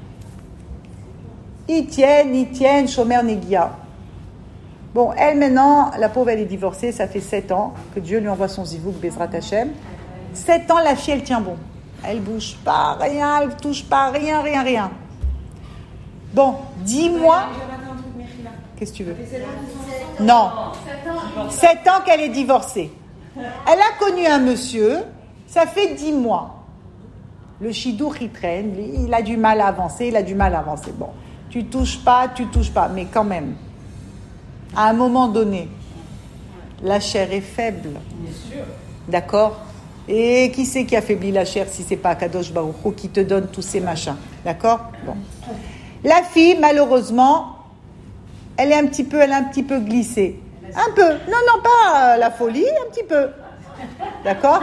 Ils tiennent, Shomer Negia. Bon, elle maintenant, la pauvre, elle est divorcée, ça fait 7 ans que Dieu lui envoie son zivouk, Bezrat Hashem. 7 ans, la fille, elle tient bon. Elle bouge pas, rien, elle touche pas, rien. Bon, dis-moi. Qu'est-ce que tu veux? Non. 7 ans qu'elle est divorcée. Elle a connu un monsieur, ça fait 10 mois. Le chidour, il traîne, il a du mal à avancer, Bon, tu touches pas, mais quand même, à un moment donné, la chair est faible. Bien sûr. D'accord? Et qui c'est qui affaiblit la chair si c'est pas Kadosh Baruch Hu qui te donne tous ces machins? D'accord? Bon. La fille, malheureusement, elle a un petit peu glissé. Un peu. Non, pas la folie, un petit peu. D'accord?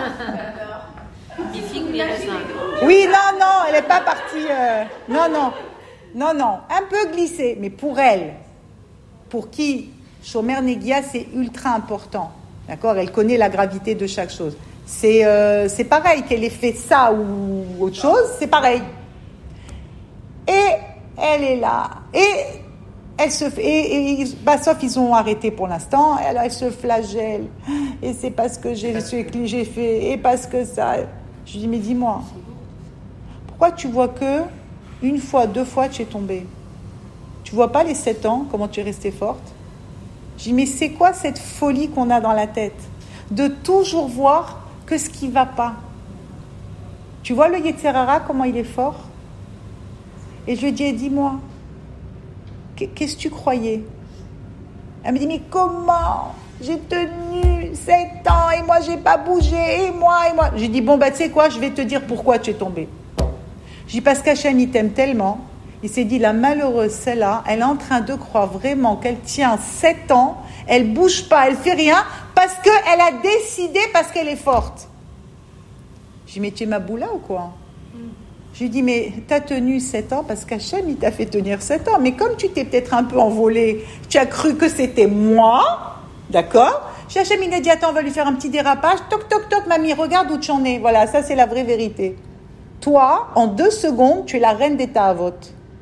Oui, non, elle n'est pas partie. Non. Un peu glissé. Mais pour elle, pour qui Shomer Negia, c'est ultra important. D'accord? Elle connaît la gravité de chaque chose. C'est pareil, qu'elle ait fait ça ou autre chose, c'est pareil. Et elle est là. Et elle se fait. Sauf ils ont arrêté pour l'instant. Elle se flagelle. Et c'est parce que j'ai fait. Et parce que ça. Je lui dis, mais dis-moi, pourquoi tu vois que une fois, 2 fois, tu es tombée? Tu vois pas les 7 ans, comment tu es restée forte? Je dis, mais c'est quoi cette folie qu'on a dans la tête? De toujours voir que ce qui va pas. Tu vois le Yetzer Hara, comment il est fort? Et je lui dis, dis-moi, qu'est-ce que tu croyais? Elle me dit, mais comment? J'ai tenu 7 ans et moi j'ai pas bougé, et moi. Je lui dis, bon, tu sais quoi, je vais te dire pourquoi tu es tombée. Je dis, parce qu'Hachem, il t'aime tellement. Il s'est dit, la malheureuse, celle-là, elle est en train de croire vraiment qu'elle tient 7 ans, elle bouge pas, elle fait rien, parce qu'elle a décidé, parce qu'elle est forte. Je dis, mais tu es ma boula ou quoi? Je lui dis, mais tu as tenu 7 ans parce qu'Hachem, il t'a fait tenir 7 ans. Mais comme tu t'es peut-être un peu envolé, tu as cru que c'était moi, d'accord? Hachem, il a dit, attends, on va lui faire un petit dérapage. Toc, toc, toc, mamie, regarde où tu en es. Voilà, ça, c'est la vraie vérité. Toi, en 2 secondes, tu es la reine des Ta'avot.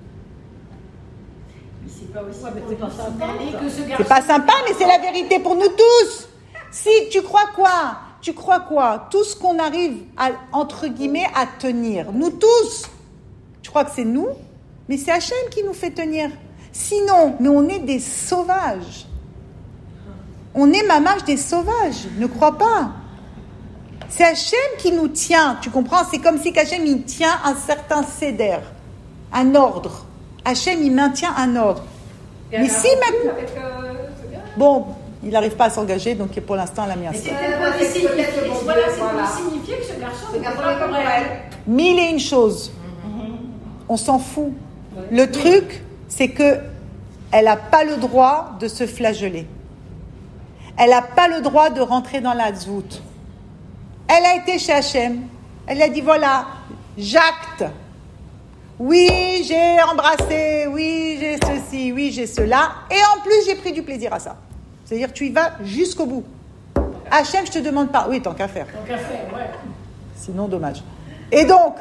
C'est pas aussi sympa. C'est pas sympa, mais c'est la vérité pour nous tous. Si tu crois quoi? Tout ce qu'on arrive à, entre guillemets, à tenir. Nous tous. Tu crois que c'est nous? Mais c'est Hachem qui nous fait tenir. Sinon, mais on est des sauvages. On est mamage des sauvages. Ne crois pas. C'est Hachem qui nous tient. Tu comprends? C'est comme si Hachem, il tient un certain céder. Un ordre. Hachem, il maintient un ordre. Et mais si maintenant... Avec, bon, il n'arrive pas à s'engager, donc pour l'instant, la mienne. C'est pour signifier que ce garçon est pas comme elle. 1001 choses. On s'en fout. Le truc, c'est que elle n'a pas le droit de se flageller. Elle n'a pas le droit de rentrer dans la zvout. Elle a été chez Hachem. Elle a dit, voilà, j'acte. Oui, j'ai embrassé. Oui, j'ai ceci. Oui, j'ai cela. Et en plus, j'ai pris du plaisir à ça. C'est-à-dire, tu y vas jusqu'au bout. Hachem, je te demande pas. Oui, tant qu'à faire. Tant qu'à faire, ouais. Sinon, dommage. Et donc,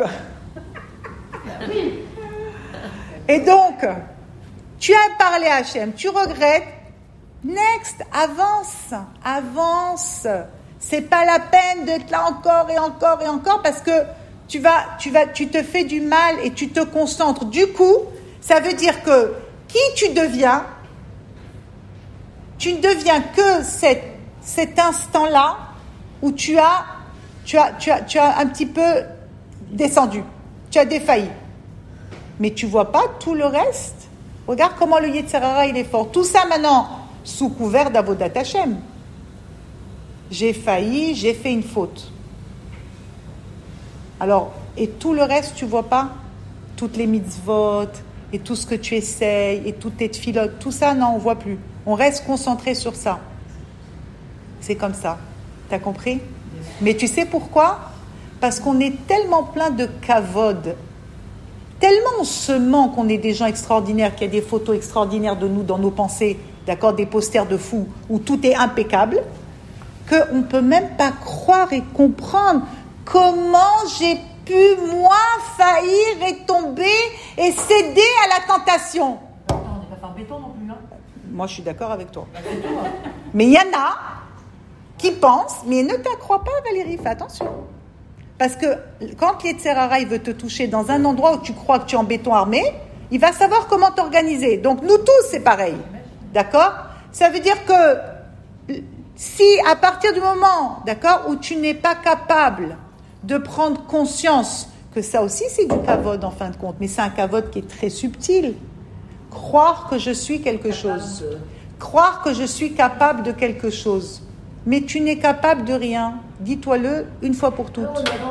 tu as parlé à Hachem, tu regrettes. Next, avance. C'est pas la peine d'être là encore et encore parce que tu te fais du mal et tu te concentres. Du coup, ça veut dire que qui tu deviens ne deviens que cet instant-là où tu as un petit peu descendu, tu as défailli. Mais tu vois pas tout le reste. Regarde comment le Yetzer Hara, il est fort. Tout ça maintenant, sous couvert d'Avodat Hashem. J'ai failli, j'ai fait une faute. Alors, et tout le reste, tu vois pas? Toutes les mitzvot, et tout ce que tu essayes, et toutes tes tfilotes, tout ça, non, on voit plus. On reste concentré sur ça. C'est comme ça. T'as compris? Mais tu sais pourquoi? Parce qu'on est tellement plein de kavod, tellement on se ment qu'on est des gens extraordinaires, qu'il y a des photos extraordinaires de nous dans nos pensées, d'accord, des posters de fous, où tout est impeccable, qu'on ne peut même pas croire et comprendre comment j'ai pu, moi, faillir et tomber et céder à la tentation. Attends, on n'est pas fait en béton non plus, hein. Moi, je suis d'accord avec toi. Mais il y en a qui pensent, mais ne t'accrois pas, Valérie, fais attention. Parce que quand l'Yetzer-Hara, il veut te toucher dans un endroit où tu crois que tu es en béton armé, il va savoir comment t'organiser. Donc, nous tous, c'est pareil. D'accord? Ça veut dire que si, à partir du moment, d'accord, où tu n'es pas capable de prendre conscience que ça aussi, c'est du kavod, en fin de compte, mais c'est un kavod qui est très subtil. Croire que je suis quelque chose. Croire que je suis capable de quelque chose. Mais tu n'es capable de rien. Dis-toi-le une fois pour toutes.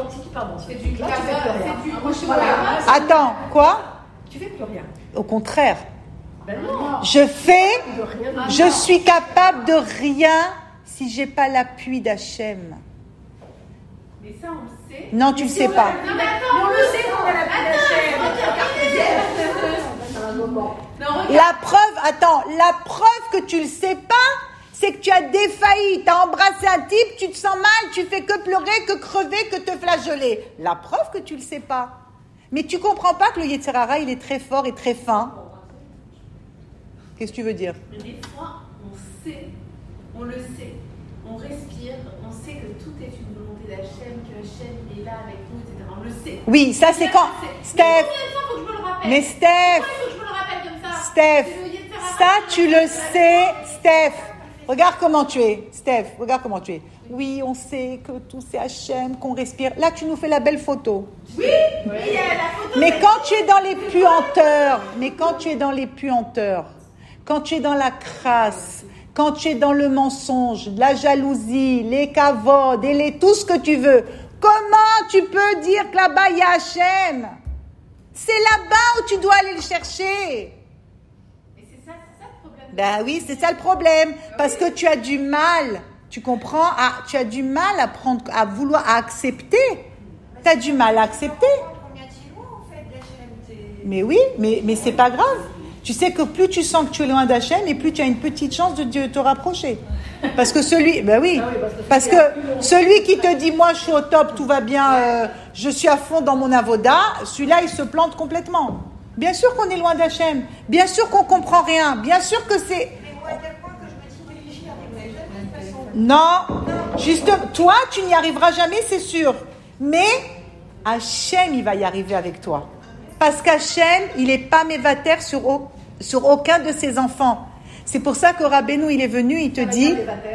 Attends, quoi? Tu fais plus rien. Au contraire. Ben non. Je suis capable de rien si j'ai pas l'appui d'Hachem. Mais ça, on le sait. Non, tu le sais pas. Non, mais attends, on le sait qu'on a la La preuve que tu le sais pas, c'est que tu as défailli, tu as embrassé un type, tu te sens mal, tu fais que pleurer, que crever, que te flageoler. La preuve que tu le sais pas. Mais tu comprends pas que le Yetzer-Hara, il est très fort et très fin. Qu'est-ce que tu veux dire? Mais des fois, on le sait, on respire, on sait que tout est une volonté d'Hachem, que Hachem est là avec nous, etc. On le sait. Oui, ça c'est quand Steph. Mais combien de fois faut que je me le rappelle? Mais Steph. Pourquoi il faut que je me le rappelle comme ça? Steph, ça tu le sais, Steph. Regarde comment tu es, Steph. Regarde comment tu es. Oui, on sait que tout c'est Hachem, qu'on respire. Là, tu nous fais la belle photo. Oui, il y a la photo. Mais quand tu es dans les puanteurs, quand tu es dans la crasse, quand tu es dans le mensonge, la jalousie, les kavod et tout ce que tu veux, comment tu peux dire que là-bas il y a Hachem? C'est là-bas où tu dois aller le chercher. Mais c'est ça le problème. Ben oui, c'est ça le problème. Parce que tu as du mal, tu comprends? Tu as du mal à vouloir accepter. Tu as du mal à accepter. Combien tu es loin en fait d'Hachem? Mais oui, mais c'est pas grave. Tu sais que plus tu sens que tu es loin d'Hachem, et plus tu as une petite chance de te rapprocher. Parce que celui qui te dit, moi je suis au top, tout va bien, je suis à fond dans mon avoda, celui-là il se plante complètement. Bien sûr qu'on est loin d'Hachem, bien sûr qu'on comprend rien, bien sûr que c'est... Mais moi, à tel point que je me dis que j'y arriverai jamais de toute façon. Non, juste, toi tu n'y arriveras jamais, c'est sûr. Mais Hachem il va y arriver avec toi. Parce qu'Hachem, il n'est pas mévater sur aucun de ses enfants. C'est pour ça que Rabbeinu, il est venu, il te dit...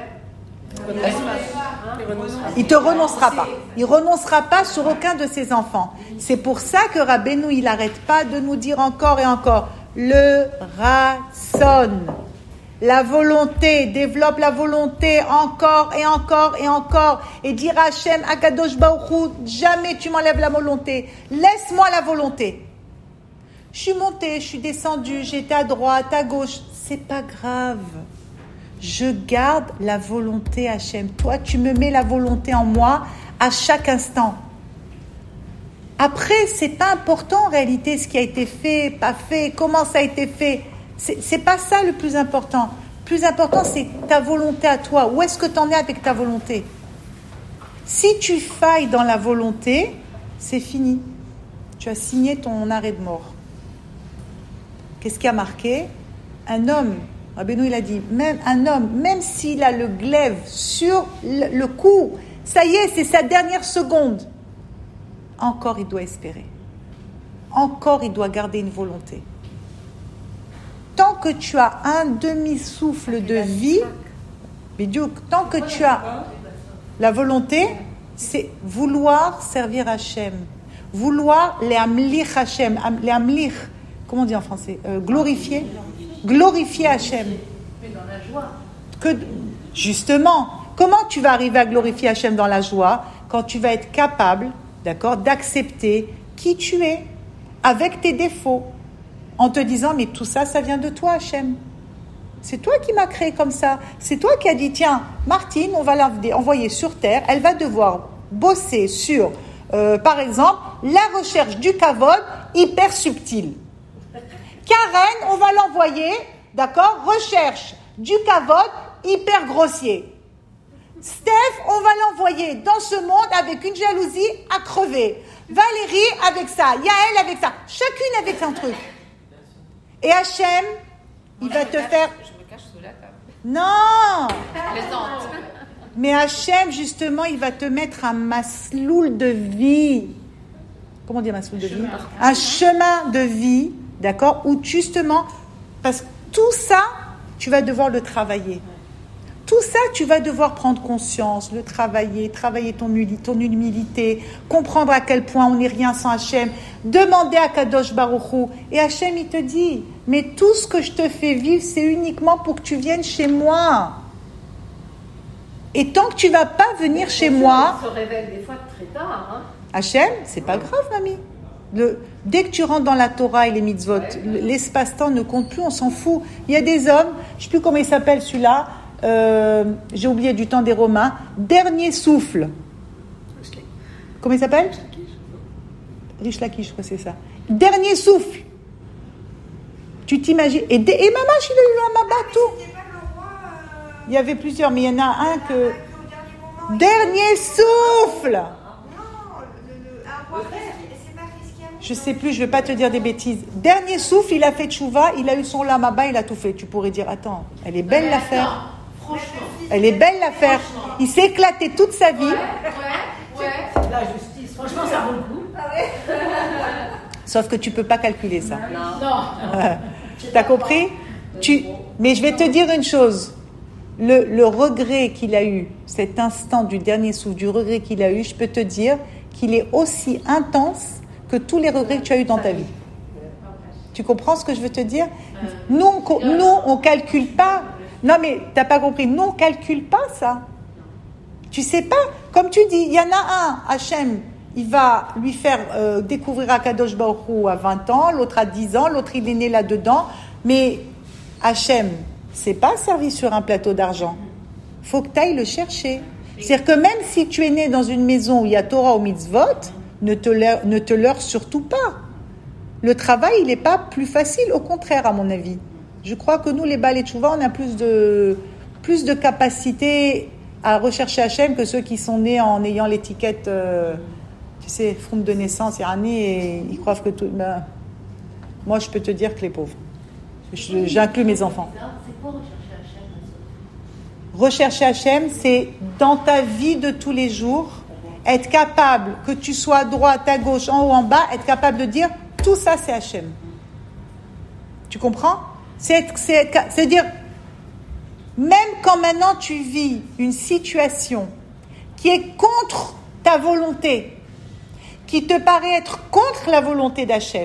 Il te renoncera pas. Il renoncera pas sur aucun de ses enfants. C'est pour ça que Rabbeinu, il n'arrête pas de nous dire encore et encore. Le ratson. La volonté, développe la volonté encore et encore et encore. Et dire à Hachem, Akadosh Baruch Hu, jamais tu m'enlèves la volonté. Laisse-moi la volonté. Je suis montée, je suis descendue, j'étais à droite, à gauche. C'est pas grave. Je garde la volonté, Hachem. Toi, tu me mets la volonté en moi à chaque instant. Après, c'est pas important en réalité ce qui a été fait, pas fait, comment ça a été fait. C'est pas ça le plus important. Le plus important, c'est ta volonté à toi. Où est-ce que tu en es avec ta volonté? Si tu failles dans la volonté, c'est fini. Tu as signé ton arrêt de mort. Qu'est-ce qui a marqué? Un homme, Rabbeinu il a dit, même un homme, même s'il a le glaive sur le cou, ça y est, c'est sa dernière seconde. Encore il doit espérer. Encore il doit garder une volonté. Tant que tu as un demi-souffle de vie, tant que tu as la volonté, c'est vouloir servir Hachem. Vouloir les amlich Hachem. Les amlich, comment on dit en français? Glorifier. Glorifier Hachem. Mais dans la joie. Justement, comment tu vas arriver à glorifier Hachem dans la joie? Quand tu vas être capable, d'accord, d'accepter qui tu es, avec tes défauts, en te disant, mais tout ça, ça vient de toi, Hachem. C'est toi qui m'as créé comme ça. C'est toi qui as dit, tiens, Martine, on va l'envoyer sur Terre. Elle va devoir bosser sur, par exemple, la recherche du kavod hyper subtil. Karen, on va l'envoyer, d'accord, recherche du kavod hyper grossier. Steph, on va l'envoyer dans ce monde avec une jalousie à crever. Valérie avec ça, Yael avec ça. Chacune avec un truc. Et Hachem, il va te faire... Je me cache sous la table. Non. Plaisante. Mais Hachem, justement, il va te mettre un masloul de vie. Comment dire masloul de vie ? Un chemin de vie, d'accord ? Où justement, parce que tout ça, tu vas devoir le travailler. Tout ça, tu vas devoir prendre conscience, le travailler ton humilité, comprendre à quel point on n'est rien sans Hachem, demander à Kadosh Baruch Hu. Et Hachem, il te dit, mais tout ce que je te fais vivre, c'est uniquement pour que tu viennes chez moi. Et tant que tu ne vas pas venir chez moi... Ça se révèle des fois très tard. Hein. Hachem, c'est pas grave, mamie. Dès que tu rentres dans la Torah et les mitzvot, l'espace-temps ne compte plus, on s'en fout. Il y a des hommes, je ne sais plus comment il s'appelle celui-là, j'ai oublié du temps des Romains, dernier souffle. Comment il s'appelle ? Rish Lakish, je crois que c'est ça. Dernier souffle. Tu t'imagines ? Et Mamash, il a eu un mabat, tout. Il y avait plusieurs, mais il y en a un que... Dernier souffle. Je sais plus, je vais pas te dire des bêtises. Dernier souffle, il a fait tchouva, il a eu son lamaba, il a tout fait. Tu pourrais dire, attends, elle est belle l'affaire. Elle est belle l'affaire. Il s'est éclaté toute sa vie. C'est de la justice. Franchement, ça vaut le coup. Sauf que tu peux pas calculer ça. Non. T'as compris ? Mais je vais te dire une chose. Le regret qu'il a eu, cet instant du dernier souffle, du regret qu'il a eu, je peux te dire qu'il est aussi intense que tous les regrets que tu as eus dans ta vie. Tu comprends ce que je veux te dire ? Nous, on calcule pas. Non, mais t'as pas compris. Nous, on calcule pas ça. Tu sais pas. Comme tu dis, il y en a un, Hachem, il va lui faire découvrir Akadosh Baruch Hu à 20 ans, l'autre à 10 ans, l'autre il est né là-dedans. Mais Hachem, c'est pas servi sur un plateau d'argent. Faut que tu ailles le chercher. C'est-à-dire que même si tu es né dans une maison où il y a Torah ou mitzvot, ne te leurre surtout pas. Le travail, il n'est pas plus facile, au contraire, à mon avis. Je crois que nous, les Baalei Tchouva, on a plus de capacité à rechercher Hachem que ceux qui sont nés en ayant l'étiquette, tu sais, froum de naissance, irani, et ils croient que tout... Ben, moi, je peux te dire que les pauvres. J'inclus mes enfants. C'est quoi rechercher Hachem ? Rechercher Hachem, c'est dans ta vie de tous les jours, être capable, que tu sois à droite, à gauche, en haut, en bas, être capable de dire tout ça c'est Hachem. Tu comprends ? C'est-à-dire, même quand maintenant tu vis une situation qui est contre ta volonté, qui te paraît être contre la volonté d'Hachem,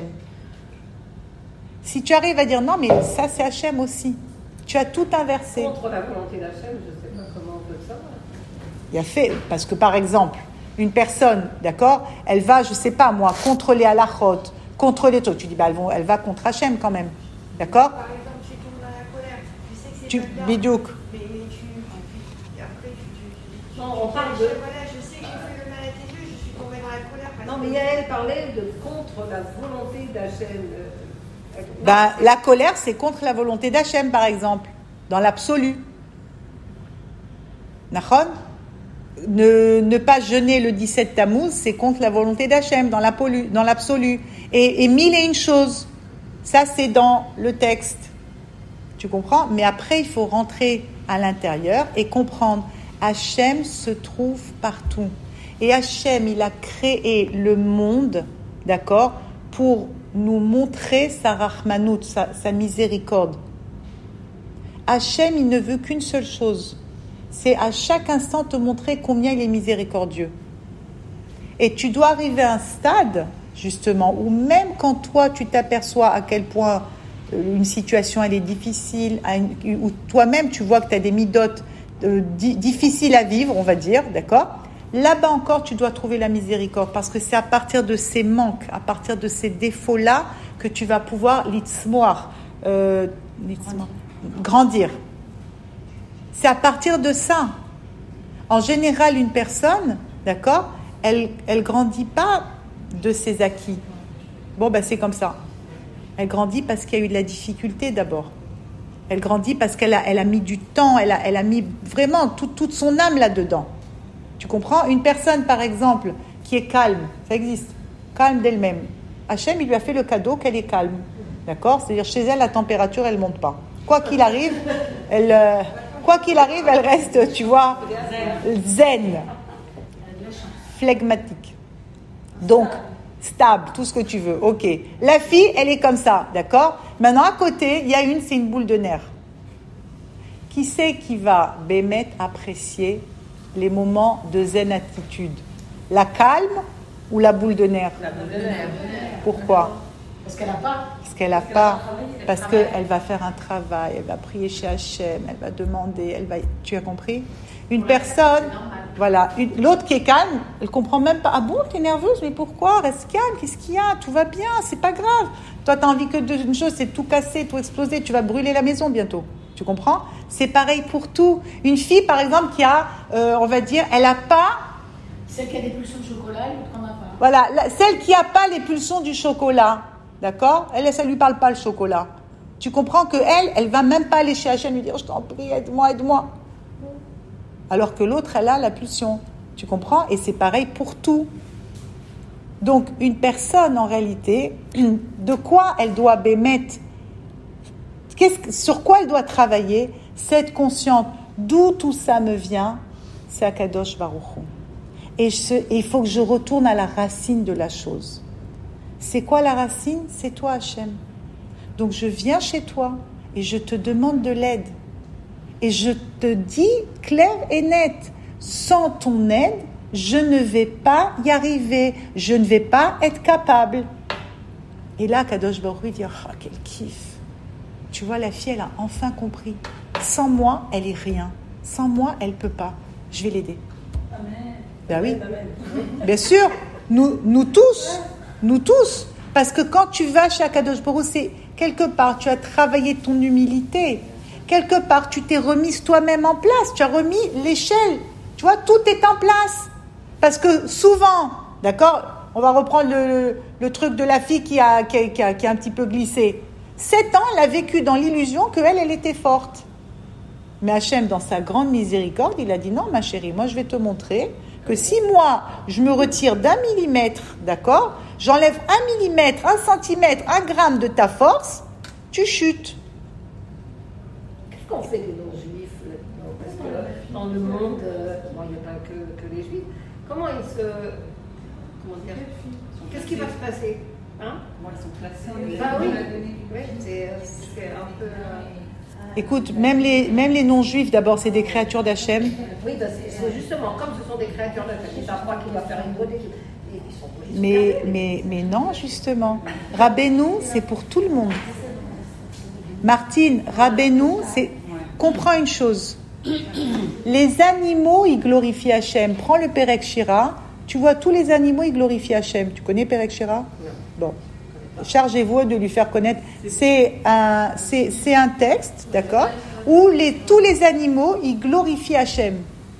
si tu arrives à dire non, mais ça c'est Hachem aussi, tu as tout inversé. Contre la volonté d'Hachem, je ne sais pas comment on peut le savoir. Il y a fait, parce que par exemple, une personne, d'accord, elle va, je sais pas moi, contre les halachot, contre les trucs. Tu dis, bah, elle va contre Hachem quand même, d'accord ? Par exemple, tu tombes dans la colère, tu sais que c'est Tu, pas bien, bidouk. mais après tu Non, on parle de... voilà, je sais que je fais le mal à tes yeux, je suis tombée dans la colère. Parce Non, mais Yael parlait de contre la volonté d'Hachem. Ben, la colère, c'est contre la volonté d'Hachem, par exemple, dans l'absolu. Nachon ? Ne pas jeûner le 17 Tammuz, c'est contre la volonté d'Hachem, dans l'absolu. Et mille et une choses. Ça, c'est dans le texte. Tu comprends ? Mais après, il faut rentrer à l'intérieur et comprendre. Hachem se trouve partout. Et Hachem, il a créé le monde, d'accord, pour nous montrer sa rachmanout, sa miséricorde. Hachem, il ne veut qu'une seule chose. C'est à chaque instant te montrer combien il est miséricordieux. Et tu dois arriver à un stade, justement, où même quand toi, tu t'aperçois à quel point une situation, elle est difficile, où toi-même, tu vois que tu as des midotes difficiles à vivre, on va dire, d'accord ? Là-bas encore, tu dois trouver la miséricorde, parce que c'est à partir de ces manques, à partir de ces défauts-là, que tu vas pouvoir l'itzmoar, grandir. C'est à partir de ça. En général, une personne, d'accord, elle grandit pas de ses acquis. Bon, c'est comme ça. Elle grandit parce qu'il y a eu de la difficulté d'abord. Elle grandit parce qu'elle a mis du temps, elle a mis vraiment toute son âme là-dedans. Tu comprends? Une personne, par exemple, qui est calme, ça existe, calme d'elle-même. Hachem, il lui a fait le cadeau qu'elle est calme. D'accord? C'est-à-dire, chez elle, la température, elle ne monte pas. Quoi qu'il arrive, elle reste, tu vois, zen, flegmatique. Donc, stable, tout ce que tu veux. Ok. La fille, elle est comme ça, d'accord? Maintenant, à côté, il y a c'est une boule de nerfs. Qui c'est qui va apprécier les moments de zen attitude? La calme ou la boule de nerfs? La boule de nerfs. Pourquoi? Parce qu'elle n'a pas. Parce qu'elle va faire un travail, elle va prier chez Hachem, elle va demander, tu as compris? Une personne, voilà, l'autre qui est calme, elle comprend même pas. Ah bon, t'es nerveuse? Mais pourquoi? Reste calme, qu'est-ce qu'il y a? Tout va bien, c'est pas grave. Toi, t'as envie que d'une chose, c'est tout casser, tout exploser, tu vas brûler la maison bientôt. Tu comprends? C'est pareil pour tout. Une fille, par exemple, qui a, on va dire, elle a pas... Celle qui a des pulsions de chocolat, l'autre qu'on n'a pas. Voilà, celle qui a pas les pulsions du chocolat, d'accord? Elle, ça lui parle pas le chocolat. Tu comprends que elle va même pas aller chez Hachem lui dire, je t'en prie, aide-moi. Alors que l'autre, elle a la pulsion. Tu comprends? Et c'est pareil pour tout. Donc, une personne, en réalité, de quoi elle doit bémettre? Sur quoi elle doit travailler? C'est être consciente d'où tout ça me vient. C'est Akadosh Baruch Hu. Et il faut que je retourne à la racine de la chose. C'est quoi la racine? C'est toi, Hachem. Donc, je viens chez toi et je te demande de l'aide. Et je te dis clair et net, sans ton aide, je ne vais pas y arriver, je ne vais pas être capable. Et là, Kadosh Baruch Hu dit, oh, quel kiff. Tu vois, la fille, elle a enfin compris. Sans moi, elle est rien. Sans moi, elle peut pas. Je vais l'aider. Amen. Ben oui. Amen. Bien sûr, nous tous. Parce que quand tu vas chez Kadosh Baruch Hu, c'est quelque part, tu as travaillé ton humilité. Quelque part, tu t'es remise toi-même en place. Tu as remis l'échelle. Tu vois, tout est en place. Parce que souvent, d'accord, on va reprendre le truc de la fille qui a un petit peu glissé. 7 ans, elle a vécu dans l'illusion qu'elle était forte. Mais Hachem, dans sa grande miséricorde, il a dit non, ma chérie, moi je vais te montrer que si moi, je me retire d'1 millimètre, d'accord, j'enlève 1 millimètre, 1 centimètre, 1 gramme de ta force, tu chutes. Qu'est-ce qu'on fait de nos juifs là-dedans? Parce que dans le monde, il n'y a pas que les juifs. Comment dire? Qu'est-ce qui va se passer? Hein? Bon, ils sont classés. Ah oui, c'est un peu... Écoute, même les non-juifs, d'abord, c'est des créatures d'Hachem. Oui, c'est justement, comme ce sont des créatures d'Hachem, ils savent pas qu'il va faire une beauté. Mais non, justement. Rabbeinu, c'est pour tout le monde. Martine, Rabbeinu, c'est... Comprends une chose. Les animaux, ils glorifient Hachem. Prends le Perek Shira. Tu vois, tous les animaux, ils glorifient Hachem. Tu connais Perek Shira? Bon. Chargez-vous de lui faire connaître. C'est un texte, d'accord, où tous les animaux, ils glorifient Hachem.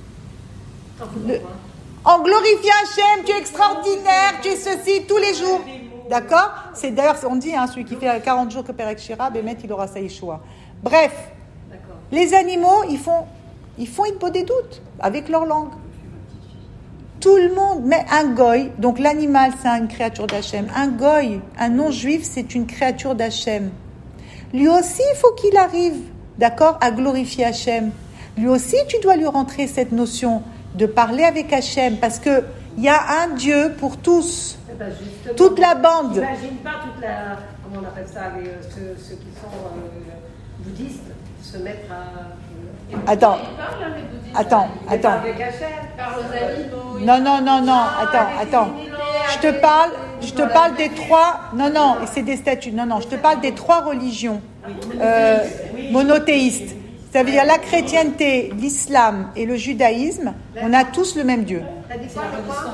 En glorifiant Hachem, tu es extraordinaire, tu es ceci tous les jours. D'accord? C'est d'ailleurs, on dit, celui qui fait 40 jours que Perek Shira, Bémet, il aura sa Yeshua. Bref, les animaux, ils font une peau des doutes avec leur langue. Tout le monde, mais un goy, donc l'animal c'est une créature d'Hachem, un goy, un non-juif c'est une créature d'Hachem. Lui aussi il faut qu'il arrive, d'accord, à glorifier Hachem. Lui aussi tu dois lui rentrer cette notion de parler avec Hachem, parce que il y a un Dieu pour tous, toute la bande. J'imagine pas toute la, comment on appelle ça, ceux qui sont bouddhistes, se mettre à... Attends. Avec Hachem, Par aux animaux. Non, attends. Je te parle des 3. Non, c'est des statues. Non, je te parle des 3 religions monothéistes. Ça veut dire la chrétienté, l'islam et le judaïsme. On a tous le même Dieu. T'as dit quoi?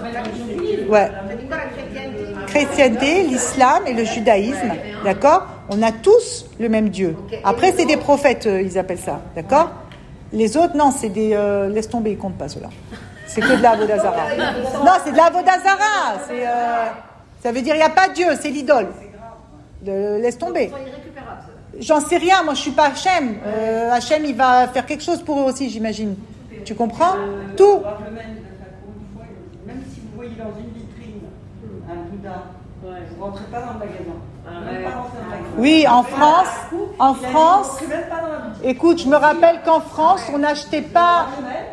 Ouais. T'as dit quoi, la chrétienté? Chrétienté, l'islam et le judaïsme, d'accord? On a tous le même Dieu. Ok. Après, c'est des prophètes, ils appellent ça. D'accord? Les autres, non, c'est des... laisse tomber, ils comptent pas, ceux-là. C'est que de la Avodazara. Non, c'est de la Avodazara. Ça veut dire il n'y a pas Dieu, c'est l'idole. Laisse tomber. Ils sont irrécupérables, ceux-là. J'en sais rien, moi je suis pas Hachem. Hachem, il va faire quelque chose pour eux aussi, j'imagine. Tu comprends? Tout. Même si vous voyez dans une vitrine un Bouddha, vous ne rentrez pas dans le magasin. Même pas rentrer dans le magasin. Oui, en France, Vous rentrez même pas dans la boutique. écoute, je me rappelle qu'en France, on n'achetait pas.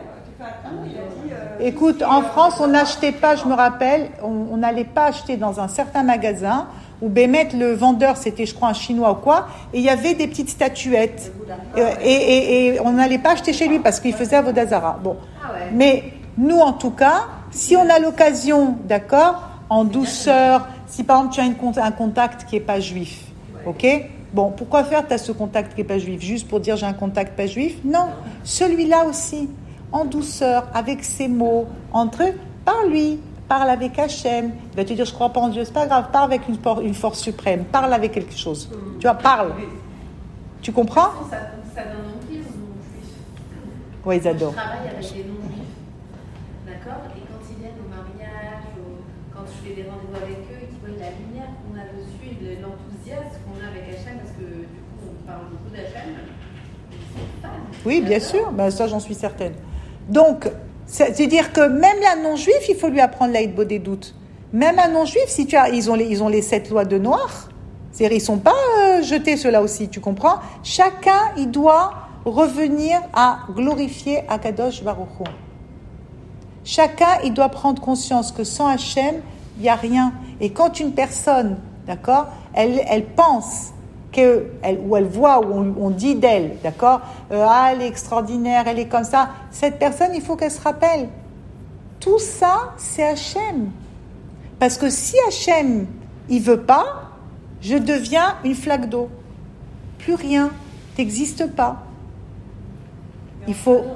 Écoute, en France, on n'achetait pas, je me rappelle, on n'allait pas acheter dans un certain magasin où Bémet, le vendeur, c'était, je crois, un Chinois ou quoi, et il y avait des petites statuettes. Et on n'allait pas acheter chez lui parce qu'il faisait Avodazara. Bon. Ah ouais. Mais nous, en tout cas, si on a l'occasion, d'accord, en douceur, si par exemple tu as un contact qui n'est pas juif, ok? Bon, pourquoi faire, tu as ce contact qui n'est pas juif? Juste pour dire j'ai un contact pas juif? Non, celui-là aussi, en douceur, avec ses mots, entre eux, parle-lui, parle avec Hachem. Il va te dire je crois pas en Dieu, c'est pas grave, parle avec une force suprême, parle avec quelque chose. Tu vois, parle. Tu comprends? Ça donne envie aux non-juifs. Oui, ils adorent. Je travaille avec des non-juifs, d'accord? Et quand ils viennent au mariage, ou quand je fais des rendez-vous avec eux, ils voient la lumière qu'on a dessus, et l'enthousiasme qu'on a avec Hachem, parce que du coup, on parle beaucoup d'Hachem. Ils sont fans. Oui, bien sûr, ben, ça j'en suis certaine. Donc, c'est-à-dire que même la non-juif, il faut lui apprendre l'aïdbo des doutes. Même un non-juif, si ils ont les 7 lois de Noir, c'est-à-dire ils ne sont pas jetés ceux-là aussi, tu comprends? Chacun, il doit revenir à glorifier Akadosh Baruch Hu. Chacun, il doit prendre conscience que sans Hachem, il n'y a rien. Et quand une personne, d'accord, elle pense ou elle voit, ou on dit d'elle, d'accord, elle est extraordinaire, elle est comme ça, cette personne, il faut qu'elle se rappelle. Tout ça, c'est Hachem. Parce que si Hachem, il veut pas, je deviens une flaque d'eau. Plus rien, t'existes pas. Il faut... La Torah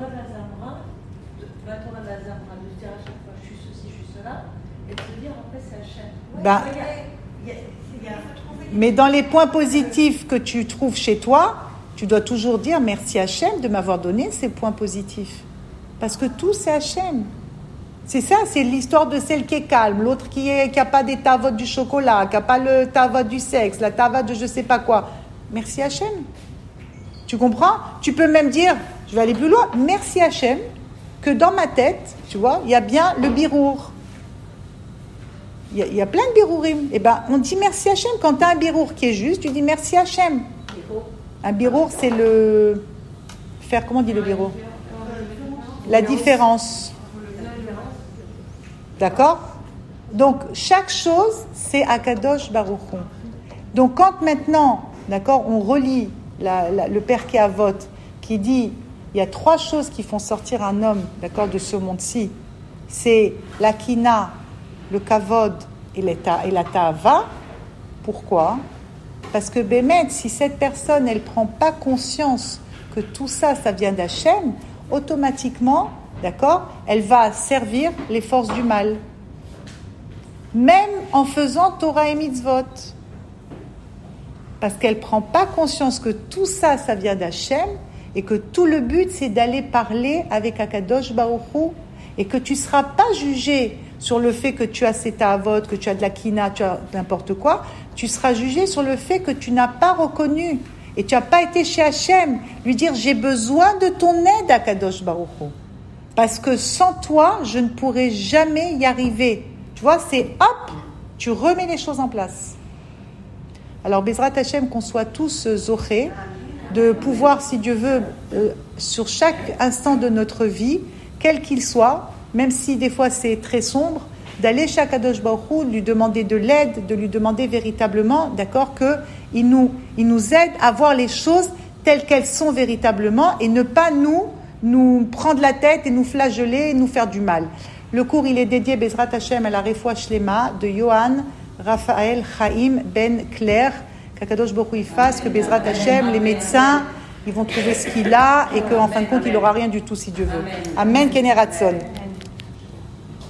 Nazarra, de se dire à chaque fois je suis ceci, je suis cela, et de se dire en fait c'est Hachem. Ben, mais dans les points positifs que tu trouves chez toi, tu dois toujours dire merci Hachem de m'avoir donné ces points positifs. Parce que tout c'est Hachem. C'est ça, c'est l'histoire de celle qui est calme, l'autre qui a pas des tavotes du chocolat, qui a pas le tavote du sexe, la tavote de je sais pas quoi. Merci Hachem. Tu comprends? Tu peux même dire, je vais aller plus loin, merci Hachem, que dans ma tête, tu vois, il y a bien le birour. Il y a plein de birourim. Eh ben, on dit merci Hachem. Quand tu as un birour qui est juste, tu dis merci Hachem. Un birour, c'est le... Faire, comment on dit le birour? La différence. D'accord? Donc, chaque chose, c'est Akadosh Baruch Hu. Donc, quand maintenant, d'accord, on relit le Père Avot qui dit il y a 3 choses qui font sortir un homme, d'accord, de ce monde-ci. C'est la kina, le kavod et la ta'ava. Pourquoi? Parce que Bémet, si cette personne, elle ne prend pas conscience que tout ça, ça vient d'Hachem, automatiquement, d'accord, elle va servir les forces du mal. Même en faisant Torah et Mitzvot. Parce qu'elle ne prend pas conscience que tout ça, ça vient d'Hachem, et que tout le but, c'est d'aller parler avec Akadosh Baruch Hu, et que tu ne seras pas jugé sur le fait que tu as cet avot, que tu as de la kina, tu as n'importe quoi. Tu seras jugé sur le fait que tu n'as pas reconnu, et tu n'as pas été chez Hachem, lui dire j'ai besoin de ton aide, Akadosh Baruch Hu. Parce que sans toi, je ne pourrai jamais y arriver. Tu vois, c'est hop, tu remets les choses en place. Alors, Bezrat Hachem, qu'on soit tous zochés, de pouvoir, si Dieu veut, sur chaque instant de notre vie, quel qu'il soit, même si des fois c'est très sombre, d'aller chez Akadosh Baruch Hu, lui demander de l'aide, de lui demander véritablement, d'accord, qu'il nous aide à voir les choses telles qu'elles sont véritablement et ne pas nous prendre la tête et nous flageller et nous faire du mal. Le cours, il est dédié, Bezrat Hachem, à la Refoua Shlema de Johan Raphaël Chaim Ben Claire, qu'Akadosh Baruch Hu fasse, que Bezrat Hachem, les médecins, ils vont trouver ce qu'il a et qu'en fin de compte, il n'aura rien du tout si Dieu veut. Amen, Keneratson.